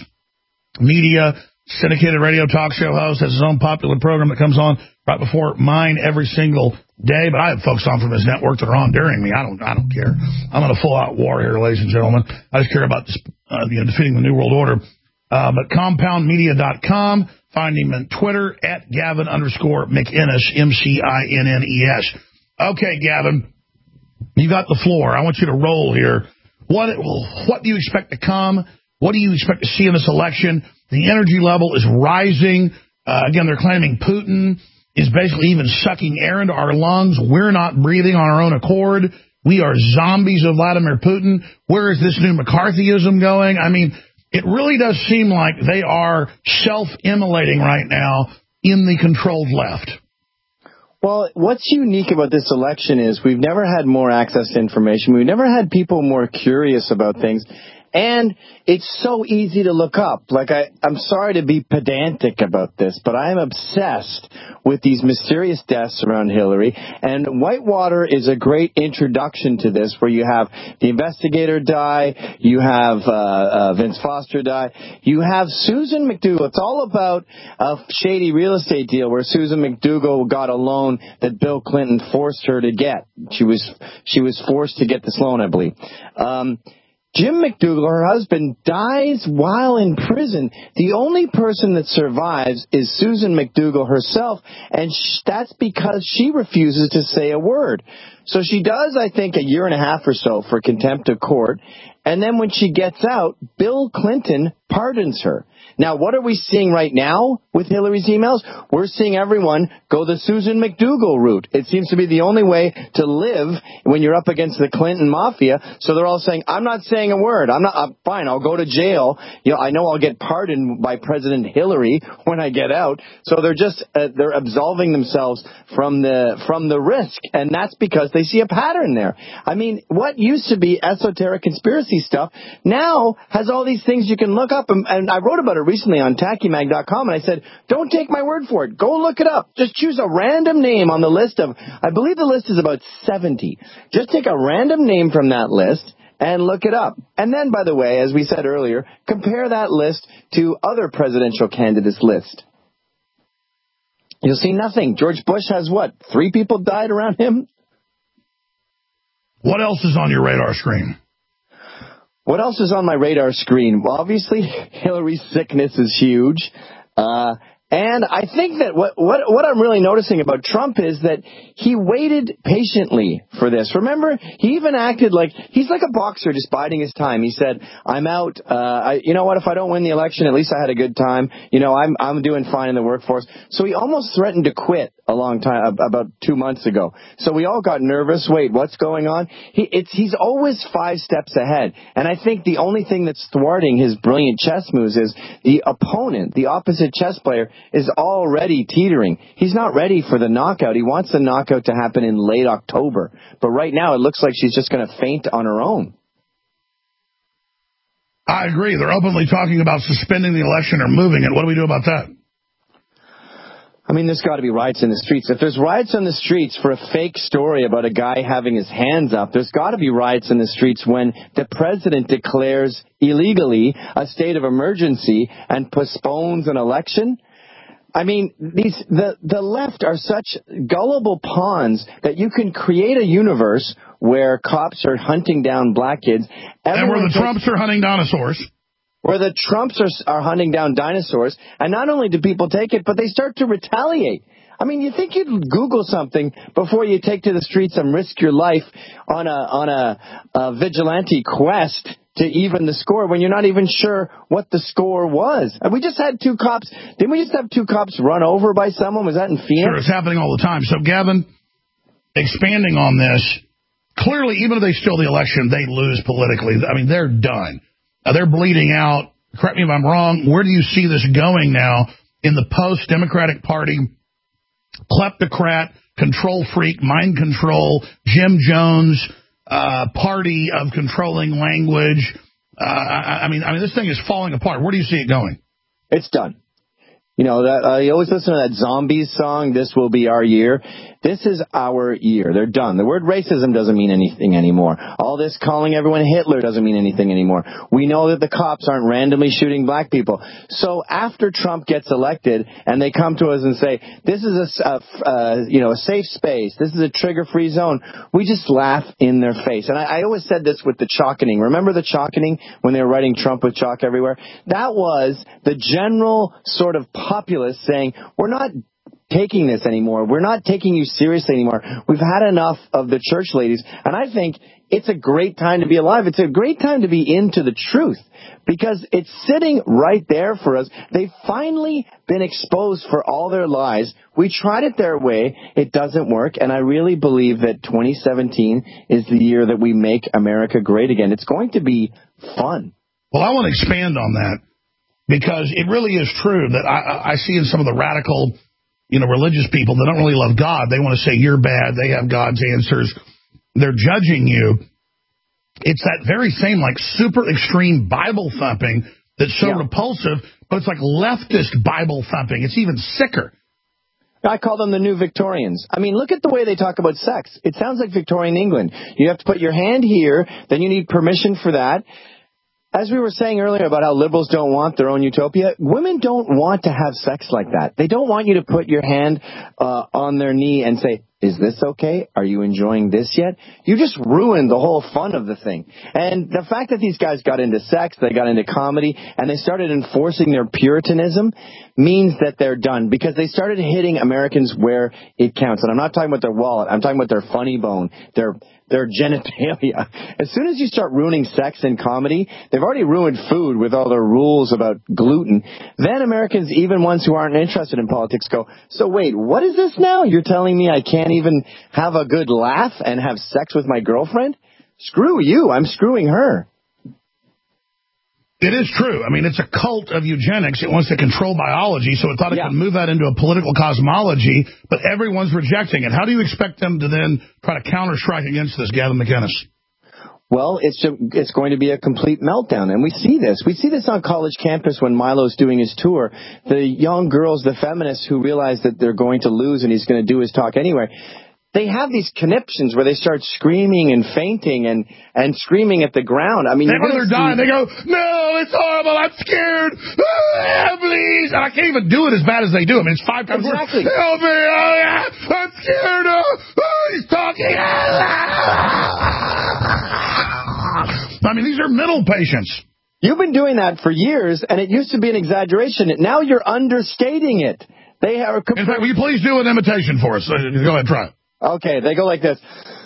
Media, syndicated radio talk show host, has his own popular program that comes on right before mine every single day. But I have folks on from his network that are on during me. I don't, I don't care. I'm in a full-out war here, ladies and gentlemen. I just care about this, uh, you know, defeating the New World Order. Uh, but compound media dot com. Find him on Twitter at Gavin underscore McInnes, M C I N N E S. Okay, Gavin, you got the floor. I want you to roll here. What, what do you expect to come? What do you expect to see in this election? The energy level is rising. Uh, again, they're claiming Putin is basically even sucking air into our lungs. We're not breathing on our own accord. We are zombies of Vladimir Putin. Where is this new McCarthyism going? I mean, it really does seem like they are self-immolating right now in the controlled left. Well, what's unique about this election is we've never had more access to information. We've never had people more curious about things. And it's so easy to look up. Like, I, I'm sorry to be pedantic about this, but I am obsessed with these mysterious deaths around Hillary. And Whitewater is a great introduction to this, where you have the investigator die, you have uh, uh, Vince Foster die, you have Susan McDougal. It's all about a shady real estate deal where Susan McDougal got a loan that Bill Clinton forced her to get. She was she was forced to get this loan, I believe. Um Jim McDougal, her husband, dies while in prison. The only person that survives is Susan McDougal herself, and sh- that's because she refuses to say a word. So she does, I think, a year and a half or so for contempt of court, and then when she gets out, Bill Clinton pardons her. Now, what are we seeing right now with Hillary's emails? We're seeing everyone go the Susan McDougal route. It seems to be the only way to live when you're up against the Clinton mafia. So they're all saying, I'm not saying a word. I'm not, I'm fine. I'll go to jail. You know, I know I'll get pardoned by President Hillary when I get out. So they're just, uh, they're absolving themselves from the, from the risk. And that's because they see a pattern there. I mean, what used to be esoteric conspiracy stuff now has all these things you can look up. And, and I wrote about it recently on tacky mag dot com, and I said, don't take my word for it. Go look it up. Just choose a random name on the list of, I believe the list is about seventy. Just take a random name from that list and look it up. And then, by the way, as we said earlier, compare that list to other presidential candidates' list. You'll see nothing. George Bush has what? Three people died around him? What else is on your radar screen? What else is on my radar screen? Well, obviously, Hillary's sickness is huge. Uh, And I think that what, what what I'm really noticing about Trump is that he waited patiently for this. Remember, he even acted like he's like a boxer just biding his time. He said, "I'm out. Uh, I, you know what? If I don't win the election, at least I had a good time. You know, I'm I'm doing fine in the workforce." So he almost threatened to quit a long time, about two months ago. So we all got nervous. Wait, what's going on? He it's he's always five steps ahead. And I think the only thing that's thwarting his brilliant chess moves is the opponent, the opposite chess player, is already teetering. He's not ready for the knockout. He wants the knockout to happen in late October. But right now it looks like she's just going to faint on her own. I agree. They're openly talking about suspending the election or moving it. What do we do about that? I mean, there's got to be riots in the streets. If there's riots on the streets for a fake story about a guy having his hands up, there's got to be riots in the streets when the president declares illegally a state of emergency and postpones an election. I mean, these the, the left are such gullible pawns that you can create a universe where cops are hunting down black kids. And where the Trumps are hunting dinosaurs. Where the Trumps are, are hunting down dinosaurs. And not only do people take it, but they start to retaliate. I mean, you think you'd Google something before you take to the streets and risk your life on a on a, a vigilante quest to even the score when you're not even sure what the score was. And we just had two cops. Didn't we just have two cops run over by someone? Was that in Phoenix? Sure, it's happening all the time. So, Gavin, expanding on this, clearly, even if they steal the election, they lose politically. I mean, they're done. Uh, they're bleeding out. Correct me if I'm wrong. Where do you see this going now in the post-Democratic Party, kleptocrat, control freak, mind control, Jim Jones uh, party of controlling language? Uh, I, I mean, I mean, this thing is falling apart. Where do you see it going? It's done. You know, that uh, you always listen to that Zombies song, "This Will Be Our Year." This is our year. They're done. The word racism doesn't mean anything anymore. All this calling everyone Hitler doesn't mean anything anymore. We know that the cops aren't randomly shooting black people. So after Trump gets elected and they come to us and say, this is a, a uh, you know, a safe space, this is a trigger-free zone, we just laugh in their face. And I, I always said this with the chalkening. Remember the chalkening when they were writing Trump with chalk everywhere? That was the general sort of populace saying, we're not taking this anymore. We're not taking you seriously anymore. We've had enough of the church ladies. And I think it's a great time to be alive. It's a great time to be into the truth because it's sitting right there for us. They've finally been exposed for all their lies. We tried it their way. It doesn't work. And I really believe that twenty seventeen is the year that we make America great again. It's going to be fun. Well, I want to expand on that because it really is true that I, I see in some of the radical, you know, religious people that don't really love God. They want to say you're bad. They have God's answers. They're judging you. It's that very same, like, super extreme Bible thumping that's so yeah. repulsive, but it's like leftist Bible thumping. It's even sicker. I call them the new Victorians. I mean, look at the way they talk about sex. It sounds like Victorian England. You have to put your hand here, then you need permission for that. As we were saying earlier about how liberals don't want their own utopia, women don't want to have sex like that. They don't want you to put your hand uh, on their knee and say, is this okay? Are you enjoying this yet? You just ruined the whole fun of the thing. And the fact that these guys got into sex, they got into comedy, and they started enforcing their Puritanism means that they're done because they started hitting Americans where it counts. And I'm not talking about their wallet. I'm talking about their funny bone, their their genitalia. As soon as you start ruining sex and comedy, they've already ruined food with all their rules about gluten. Then Americans, even ones who aren't interested in politics, go, so wait, what is this now? You're telling me I can't even have a good laugh and have sex with my girlfriend? Screw you. I'm screwing her. It is true. I mean, it's a cult of eugenics. It wants to control biology, so it thought it yeah. could move that into a political cosmology, but everyone's rejecting it. How do you expect them to then try to counter-strike against this, Gavin McInnes? Well, it's a, it's going to be a complete meltdown, and we see this. We see this on college campus when Milo's doing his tour. The young girls, the feminists who realize that they're going to lose and he's going to do his talk anyway, they have these conniptions where they start screaming and fainting and, and screaming at the ground. I mean, they're, they're dying. They go, no, it's horrible. I'm scared. Ah, please. And I can't even do it as bad as they do. I mean, it's five times exactly. worse. Help me. Oh, yeah. I'm scared. Oh, oh he's talking. I mean, these are mental patients. You've been doing that for years, and it used to be an exaggeration. Now you're understating it. They are. In fact, will you please do an imitation for us? Uh, go ahead, try it. Okay, they go like this.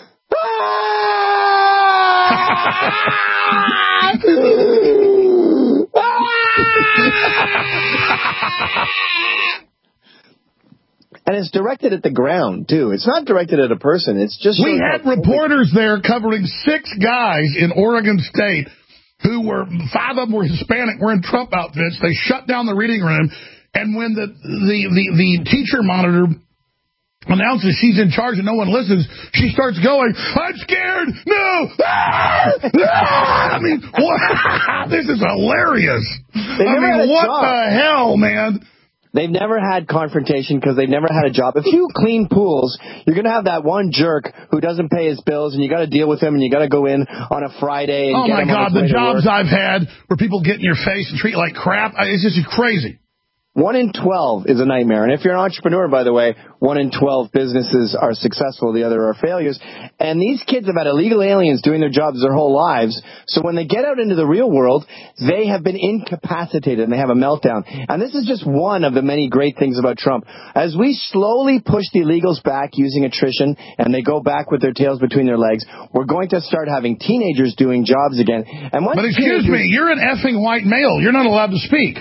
And it's directed at the ground, too. It's not directed at a person. It's just... We had reporters there covering six guys in Oregon State who were, five of them were Hispanic, wearing Trump outfits. They shut down the reading room, and when the, the, the, the teacher monitor announces she's in charge and no one listens, she starts going, I'm scared! No! Ah! Ah! I mean, what? This is hilarious. They I mean, what job. the hell, man? They've never had confrontation because they've never had a job. If you clean pools, you're going to have that one jerk who doesn't pay his bills, and you got to deal with him, and you got to go in on a Friday. And oh, get my him God, on his the way jobs to work. I've had where people get in your face and treat you like crap, it's just crazy. One in twelve is a nightmare. And if you're an entrepreneur, by the way, one in twelve businesses are successful, the other are failures. And these kids have had illegal aliens doing their jobs their whole lives. So when they get out into the real world, they have been incapacitated and they have a meltdown. And this is just one of the many great things about Trump. As we slowly push the illegals back using attrition and they go back with their tails between their legs, we're going to start having teenagers doing jobs again. And once But excuse me, you're an effing white male. You're not allowed to speak.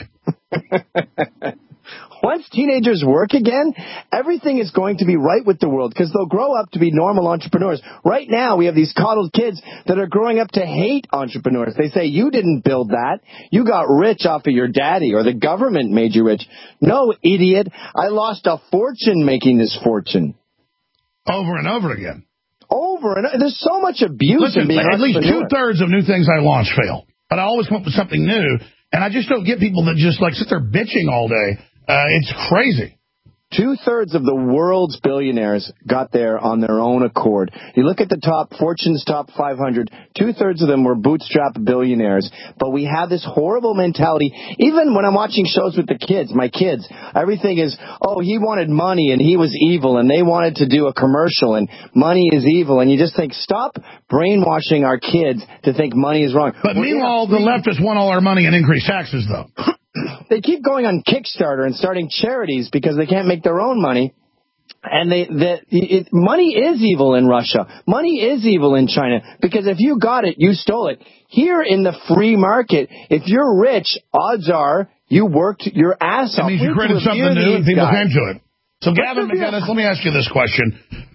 Once teenagers work again, everything is going to be right with the world because they'll grow up to be normal entrepreneurs. Right now, we have these coddled kids that are growing up to hate entrepreneurs. They say, you didn't build that. You got rich off of your daddy, or the government made you rich. No, idiot. I lost a fortune making this fortune. Over and over again. Over and over. There's so much abuse. Listen, in being at least two-thirds of new things I launch fail. But I always come up with something new. And I just don't get people that just like sit there bitching all day. Uh, it's crazy. Two-thirds of the world's billionaires got there on their own accord. You look at the top, Fortune's top five hundred, two-thirds of them were bootstrap billionaires. But we have this horrible mentality. Even when I'm watching shows with the kids, my kids, everything is, oh, he wanted money and he was evil and they wanted to do a commercial and money is evil. And you just think, stop brainwashing our kids to think money is wrong. But We're meanwhile, the leftists want all our money and increase taxes, though. They keep going on Kickstarter and starting charities because they can't make their own money. And they, the, it, money is evil in Russia. Money is evil in China because if you got it, you stole it. Here in the free market, if you're rich, odds are you worked your ass off. It means you created something new and people came to it. So, Gavin McInnes, let me ask you this question.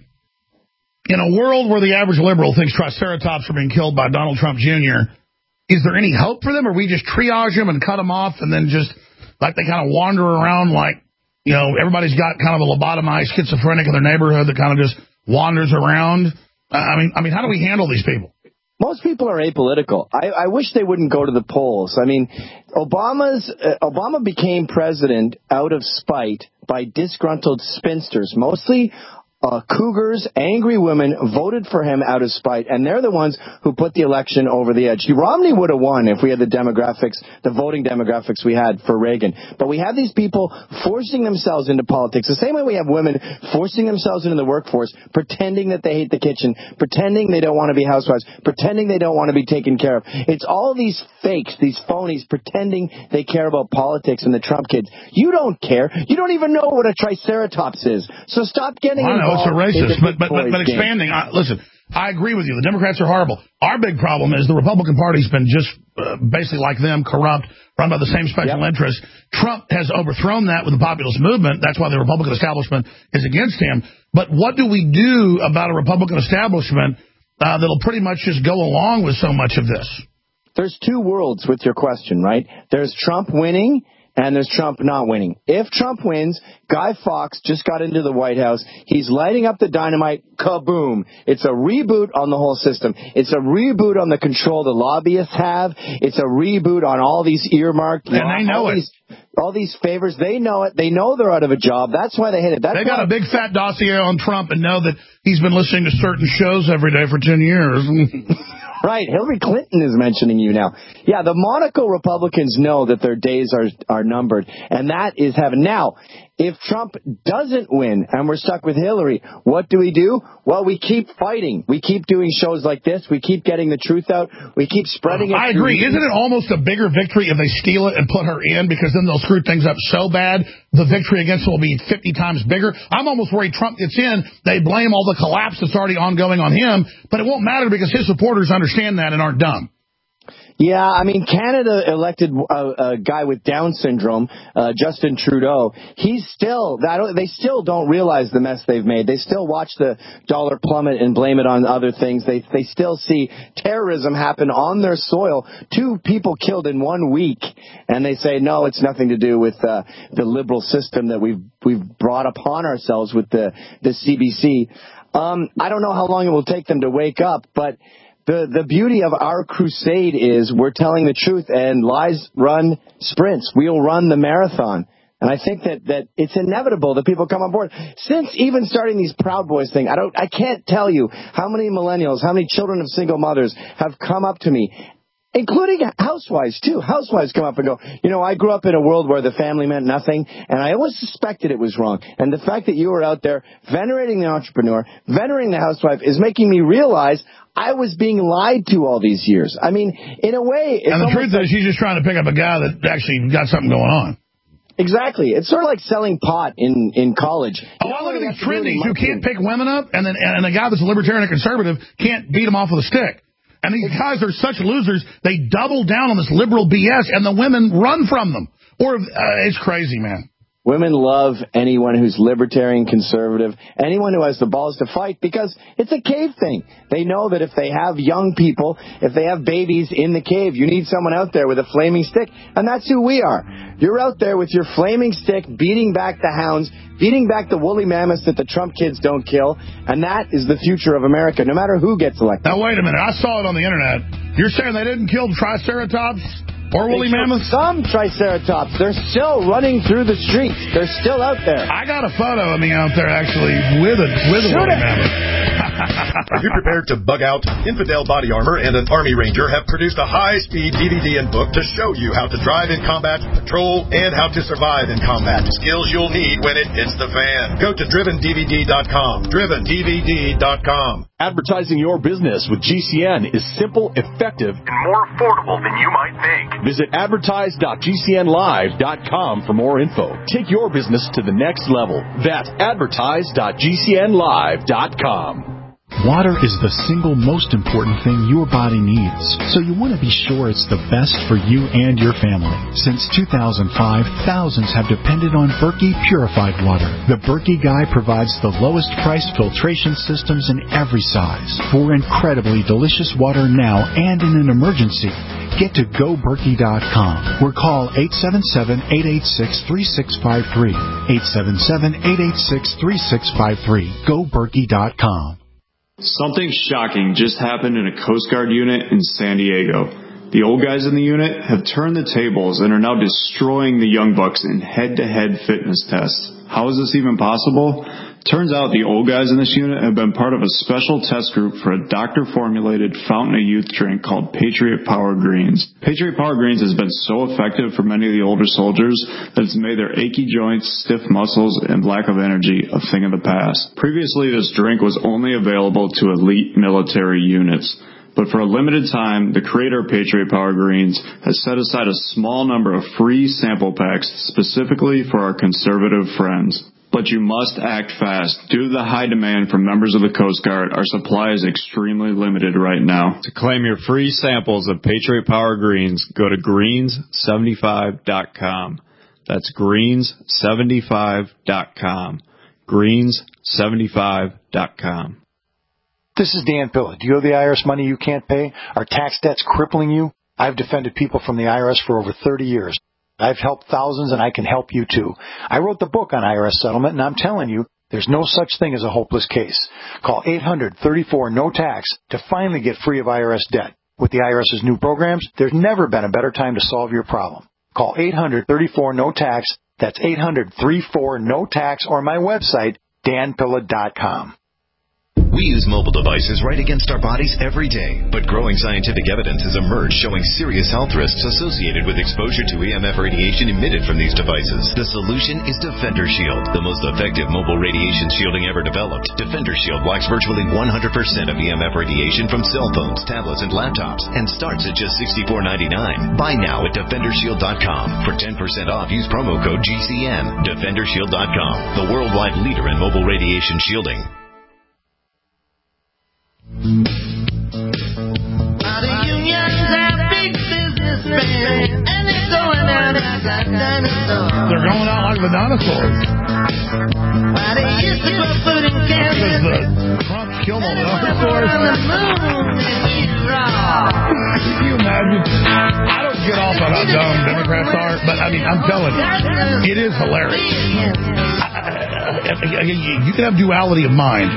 In a world where the average liberal thinks Triceratops are being killed by Donald Trump Junior, is there any hope for them, or we just triage them and cut them off and then just, like, they kind of wander around like, you know, everybody's got kind of a lobotomized schizophrenic in their neighborhood that kind of just wanders around? I mean, I mean, how do we handle these people? Most people are apolitical. I, I wish they wouldn't go to the polls. I mean, Obama's uh, Obama became president out of spite by disgruntled spinsters, mostly Uh, cougars, angry women voted for him out of spite, and they're the ones who put the election over the edge. Romney would have won if we had the demographics, the voting demographics we had for Reagan. But we have these people forcing themselves into politics, the same way we have women forcing themselves into the workforce, pretending that they hate the kitchen, pretending they don't want to be housewives, pretending they don't want to be taken care of. It's all these fakes, these phonies, pretending they care about politics and the Trump kids. You don't care. You don't even know what a triceratops is. So stop getting involved. It's a racist, but but but, but expanding. Uh, listen, I agree with you. The Democrats are horrible. Our big problem is the Republican Party's been just uh, basically like them, corrupt, run by the same special yep. interests. Trump has overthrown that with the populist movement. That's why the Republican establishment is against him. But what do we do about a Republican establishment uh, that'll pretty much just go along with so much of this? There's two worlds with your question, right? There's Trump winning, and there's Trump not winning. If Trump wins, Guy Fawkes just got into the White House. He's lighting up the dynamite. Kaboom. It's a reboot on the whole system. It's a reboot on the control the lobbyists have. It's a reboot on all these earmarked. And they know it. These, all these favors. They know it. They know they're out of a job. That's why they hate it. That's they got a big fat dossier on Trump and know that he's been listening to certain shows every day for ten years. Right. Hillary Clinton is mentioning you now. Yeah, the Monaco Republicans know that their days are are numbered, and that is heaven. Now, if Trump doesn't win and we're stuck with Hillary, what do we do? Well, we keep fighting. We keep doing shows like this. We keep getting the truth out. We keep spreading it. I agree. Isn't it almost a bigger victory if they steal it and put her in, because then they'll screw things up so bad the victory against them will be fifty times bigger? I'm almost worried Trump gets in, they blame all the collapse that's already ongoing on him, but it won't matter because his supporters understand that and aren't dumb. Yeah, I mean, Canada elected a, a guy with Down syndrome, uh, Justin Trudeau. He's still, I don't, they still don't realize the mess they've made. They still watch the dollar plummet and blame it on other things. They they still see terrorism happen on their soil. Two people killed in one week, and they say, no, it's nothing to do with uh, the liberal system that we've we've brought upon ourselves with the, the C B C. Um, I don't know how long it will take them to wake up, but The the beauty of our crusade is we're telling the truth, and lies run sprints. We'll run the marathon. And I think that, that it's inevitable that people come on board. Since even starting these Proud Boys thing, I don't I can't tell you how many millennials, how many children of single mothers have come up to me, including housewives, too. Housewives come up and go, you know, I grew up in a world where the family meant nothing, and I always suspected it was wrong. And the fact that you were out there venerating the entrepreneur, venerating the housewife, is making me realize I was being lied to all these years. I mean, in a way... It's and the truth like, is she's just trying to pick up a guy that actually got something going on. Exactly. It's sort of like selling pot in, in college. Oh, I look at these trendies who can't pick women up, and then and a guy that's a libertarian and conservative can't beat them off with a stick. And these guys are such losers, they double down on this liberal B S, and the women run from them. Or uh, it's crazy, man. Women love anyone who's libertarian, conservative, anyone who has the balls to fight, because it's a cave thing. They know that if they have young people, if they have babies in the cave, you need someone out there with a flaming stick, and that's who we are. You're out there with your flaming stick, beating back the hounds, beating back the woolly mammoths that the Trump kids don't kill, and that is the future of America, no matter who gets elected. Now, wait a minute. I saw it on the Internet. You're saying they didn't kill Triceratops? Or woolly mammoths? Some Triceratops. They're still running through the streets. They're still out there. I got a photo of me out there, actually, with a, with a woolly mammoth. Are you prepared to bug out? Infidel Body Armor and an Army Ranger have produced a high-speed D V D and book to show you how to drive in combat, patrol, and how to survive in combat. Skills you'll need when it hits the fan. Go to driven D V D dot com. driven D V D dot com. Advertising your business with G C N is simple, effective, and more affordable than you might think. Visit advertise dot G C N live dot com for more info. Take your business to the next level. That's advertise dot G C N live dot com. Water is the single most important thing your body needs, so you want to be sure it's the best for you and your family. Since two thousand five, thousands have depended on Berkey purified water. The Berkey Guy provides the lowest priced filtration systems in every size for incredibly delicious water now and in an emergency. Get to go berkey dot com or call eight seven seven, eight eight six, three six five three. eight seven seven, eight eight six, three six five three. go berkey dot com. Something shocking just happened in a Coast Guard unit in San Diego. The old guys in the unit have turned the tables and are now destroying the young bucks in head-to-head fitness tests. How is this even possible? Turns out the old guys in this unit have been part of a special test group for a doctor-formulated fountain of youth drink called Patriot Power Greens. Patriot Power Greens has been so effective for many of the older soldiers that it's made their achy joints, stiff muscles, and lack of energy a thing of the past. Previously, this drink was only available to elite military units. But for a limited time, the creator of Patriot Power Greens has set aside a small number of free sample packs specifically for our conservative friends. But you must act fast. Due to the high demand from members of the Coast Guard, our supply is extremely limited right now. To claim your free samples of Patriot Power Greens, go to greens seventy-five dot com. That's greens seventy-five dot com. greens seventy-five dot com. This is Dan Pilla. Do you owe the I R S money you can't pay? Are tax debts crippling you? I've defended people from the I R S for over thirty years. I've helped thousands, and I can help you, too. I wrote the book on I R S settlement, and I'm telling you, there's no such thing as a hopeless case. Call eight hundred, thirty-four, no tax to finally get free of I R S debt. With the IRS's new programs, there's never been a better time to solve your problem. Call eight hundred, thirty-four, no tax. That's eight hundred, thirty-four, no tax, or my website, dan pilla dot com. We use mobile devices right against our bodies every day, but growing scientific evidence has emerged showing serious health risks associated with exposure to E M F radiation emitted from these devices. The solution is Defender Shield, the most effective mobile radiation shielding ever developed. Defender Shield blocks virtually one hundred percent of E M F radiation from cell phones, tablets, and laptops, and starts at just sixty-four ninety-nine. Buy now at defender shield dot com. For ten percent off, use promo code G C N. defender shield dot com, the worldwide leader in mobile radiation shielding. They're going out like the dinosaurs. Because the Trump killed all the dinosaurs. Can you imagine? I don't get off on how dumb Democrats are, but I mean, I'm telling you, it is hilarious. I, I, you can have duality of mind.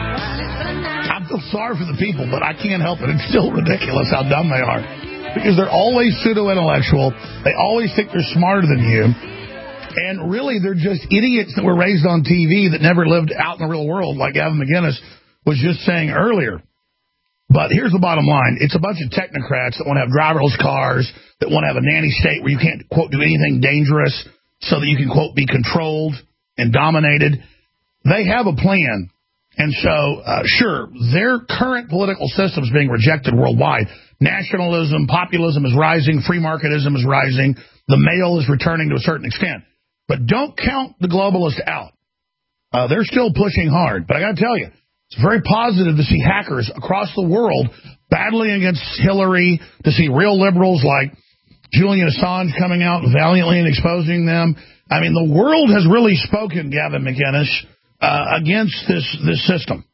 I feel sorry for the people, but I can't help it. It's still ridiculous how dumb they are. Because they're always pseudo-intellectual. They always think they're smarter than you. And really, they're just idiots that were raised on T V that never lived out in the real world, like Gavin McInnes was just saying earlier. But here's the bottom line. It's a bunch of technocrats that want to have driverless cars, that want to have a nanny state where you can't, quote, do anything dangerous so that you can, quote, be controlled and dominated. They have a plan. And so, uh, sure, their current political system is being rejected worldwide. Nationalism, populism is rising, free marketism is rising, the male is returning to a certain extent. But don't count the globalists out. Uh, they're still pushing hard. But I got to tell you, it's very positive to see hackers across the world battling against Hillary, to see real liberals like Julian Assange coming out valiantly and exposing them. I mean, the world has really spoken, Gavin McInnes, uh, against this, this system.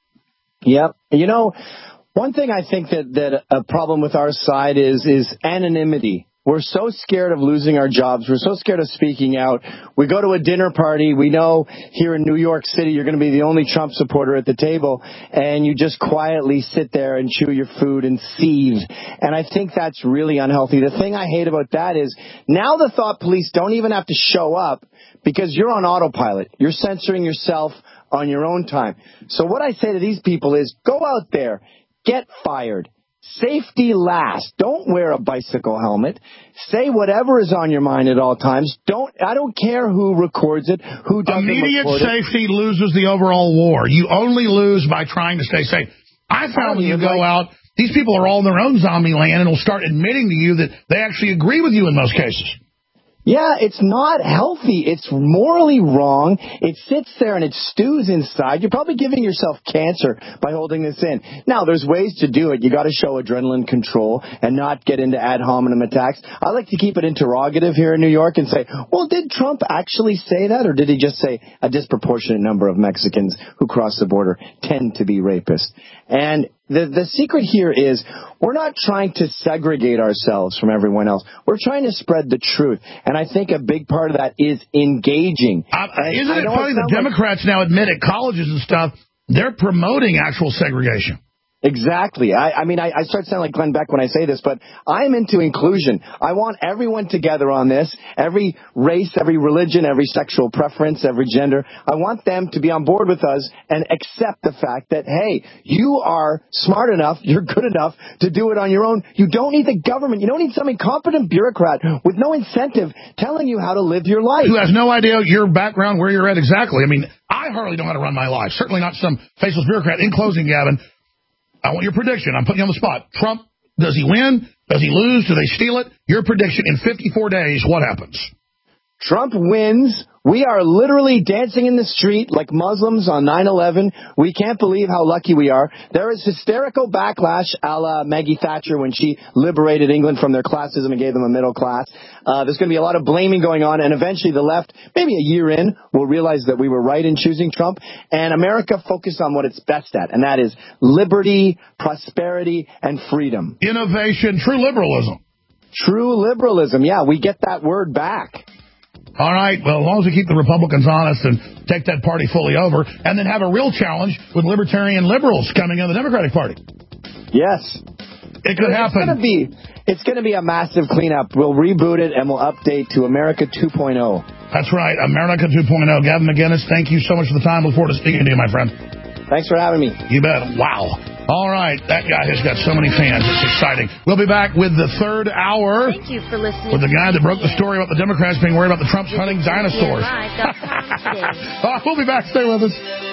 Yep. You know, one thing I think that, that a problem with our side is is anonymity. We're so scared of losing our jobs. We're so scared of speaking out. We go to a dinner party. We know here in New York City you're going to be the only Trump supporter at the table, and you just quietly sit there and chew your food and seethe. And I think that's really unhealthy. The thing I hate about that is now the thought police don't even have to show up because you're on autopilot. You're censoring yourself on your own time. So what I say to these people is go out there, get fired. Safety last. Don't wear a bicycle helmet. Say whatever is on your mind at all times. Don't. I don't care who records it, who doesn't Immediate record it. safety loses the overall war. You only lose by trying to stay safe. I found when you go out, these people are all in their own zombie land and will start admitting to you that they actually agree with you in most cases. Yeah, it's not healthy. It's morally wrong. It sits there and it stews inside. You're probably giving yourself cancer by holding this in. Now, there's ways to do it. You got to show adrenaline control and not get into ad hominem attacks. I like to keep it interrogative here in New York and say, well, did Trump actually say that, or did he just say a disproportionate number of Mexicans who cross the border tend to be rapists? And the the secret here is we're not trying to segregate ourselves from everyone else. We're trying to spread the truth. And I think a big part of that is engaging. Uh, isn't it funny that Democrats now admit at colleges and stuff, they're promoting actual segregation? Exactly. I, I mean, I, I start sounding like Glenn Beck when I say this, but I'm into inclusion. I want everyone together on this, every race, every religion, every sexual preference, every gender. I want them to be on board with us and accept the fact that, hey, you are smart enough, you're good enough to do it on your own. You don't need the government. You don't need some incompetent bureaucrat with no incentive telling you how to live your life. Who has no idea your background, where you're at exactly. I mean, I hardly know how to run my life. Certainly not some faceless bureaucrat. In closing, Gavin, I want your prediction. I'm putting you on the spot. Trump, does he win? Does he lose? Do they steal it? Your prediction in fifty-four days, what happens? Trump wins. We are literally dancing in the street like Muslims on nine eleven. We can't believe how lucky we are. There is hysterical backlash a la Maggie Thatcher when she liberated England from their classism and gave them a middle class. Uh, there's going to be a lot of blaming going on, and eventually the left, maybe a year in, will realize that we were right in choosing Trump, and America focused on what it's best at, and that is liberty, prosperity, and freedom. Innovation, true liberalism. True liberalism, yeah, we get that word back. All right, well, as long as we keep the Republicans honest and take that party fully over, and then have a real challenge with libertarian liberals coming in the Democratic Party. Yes. It could happen. It's going to be, it's going to be a massive cleanup. We'll reboot it, and we'll update to America two point oh. That's right, America two point oh. Gavin McInnes, thank you so much for the time. Look forward to speaking to you, my friend. Thanks for having me. You bet. Wow. All right. That guy has got so many fans. It's exciting. We'll be back with the third hour. Thank you for listening. With the guy that broke the story about the Democrats being worried about the Trumps hunting dinosaurs. uh, we'll be back. Stay with us.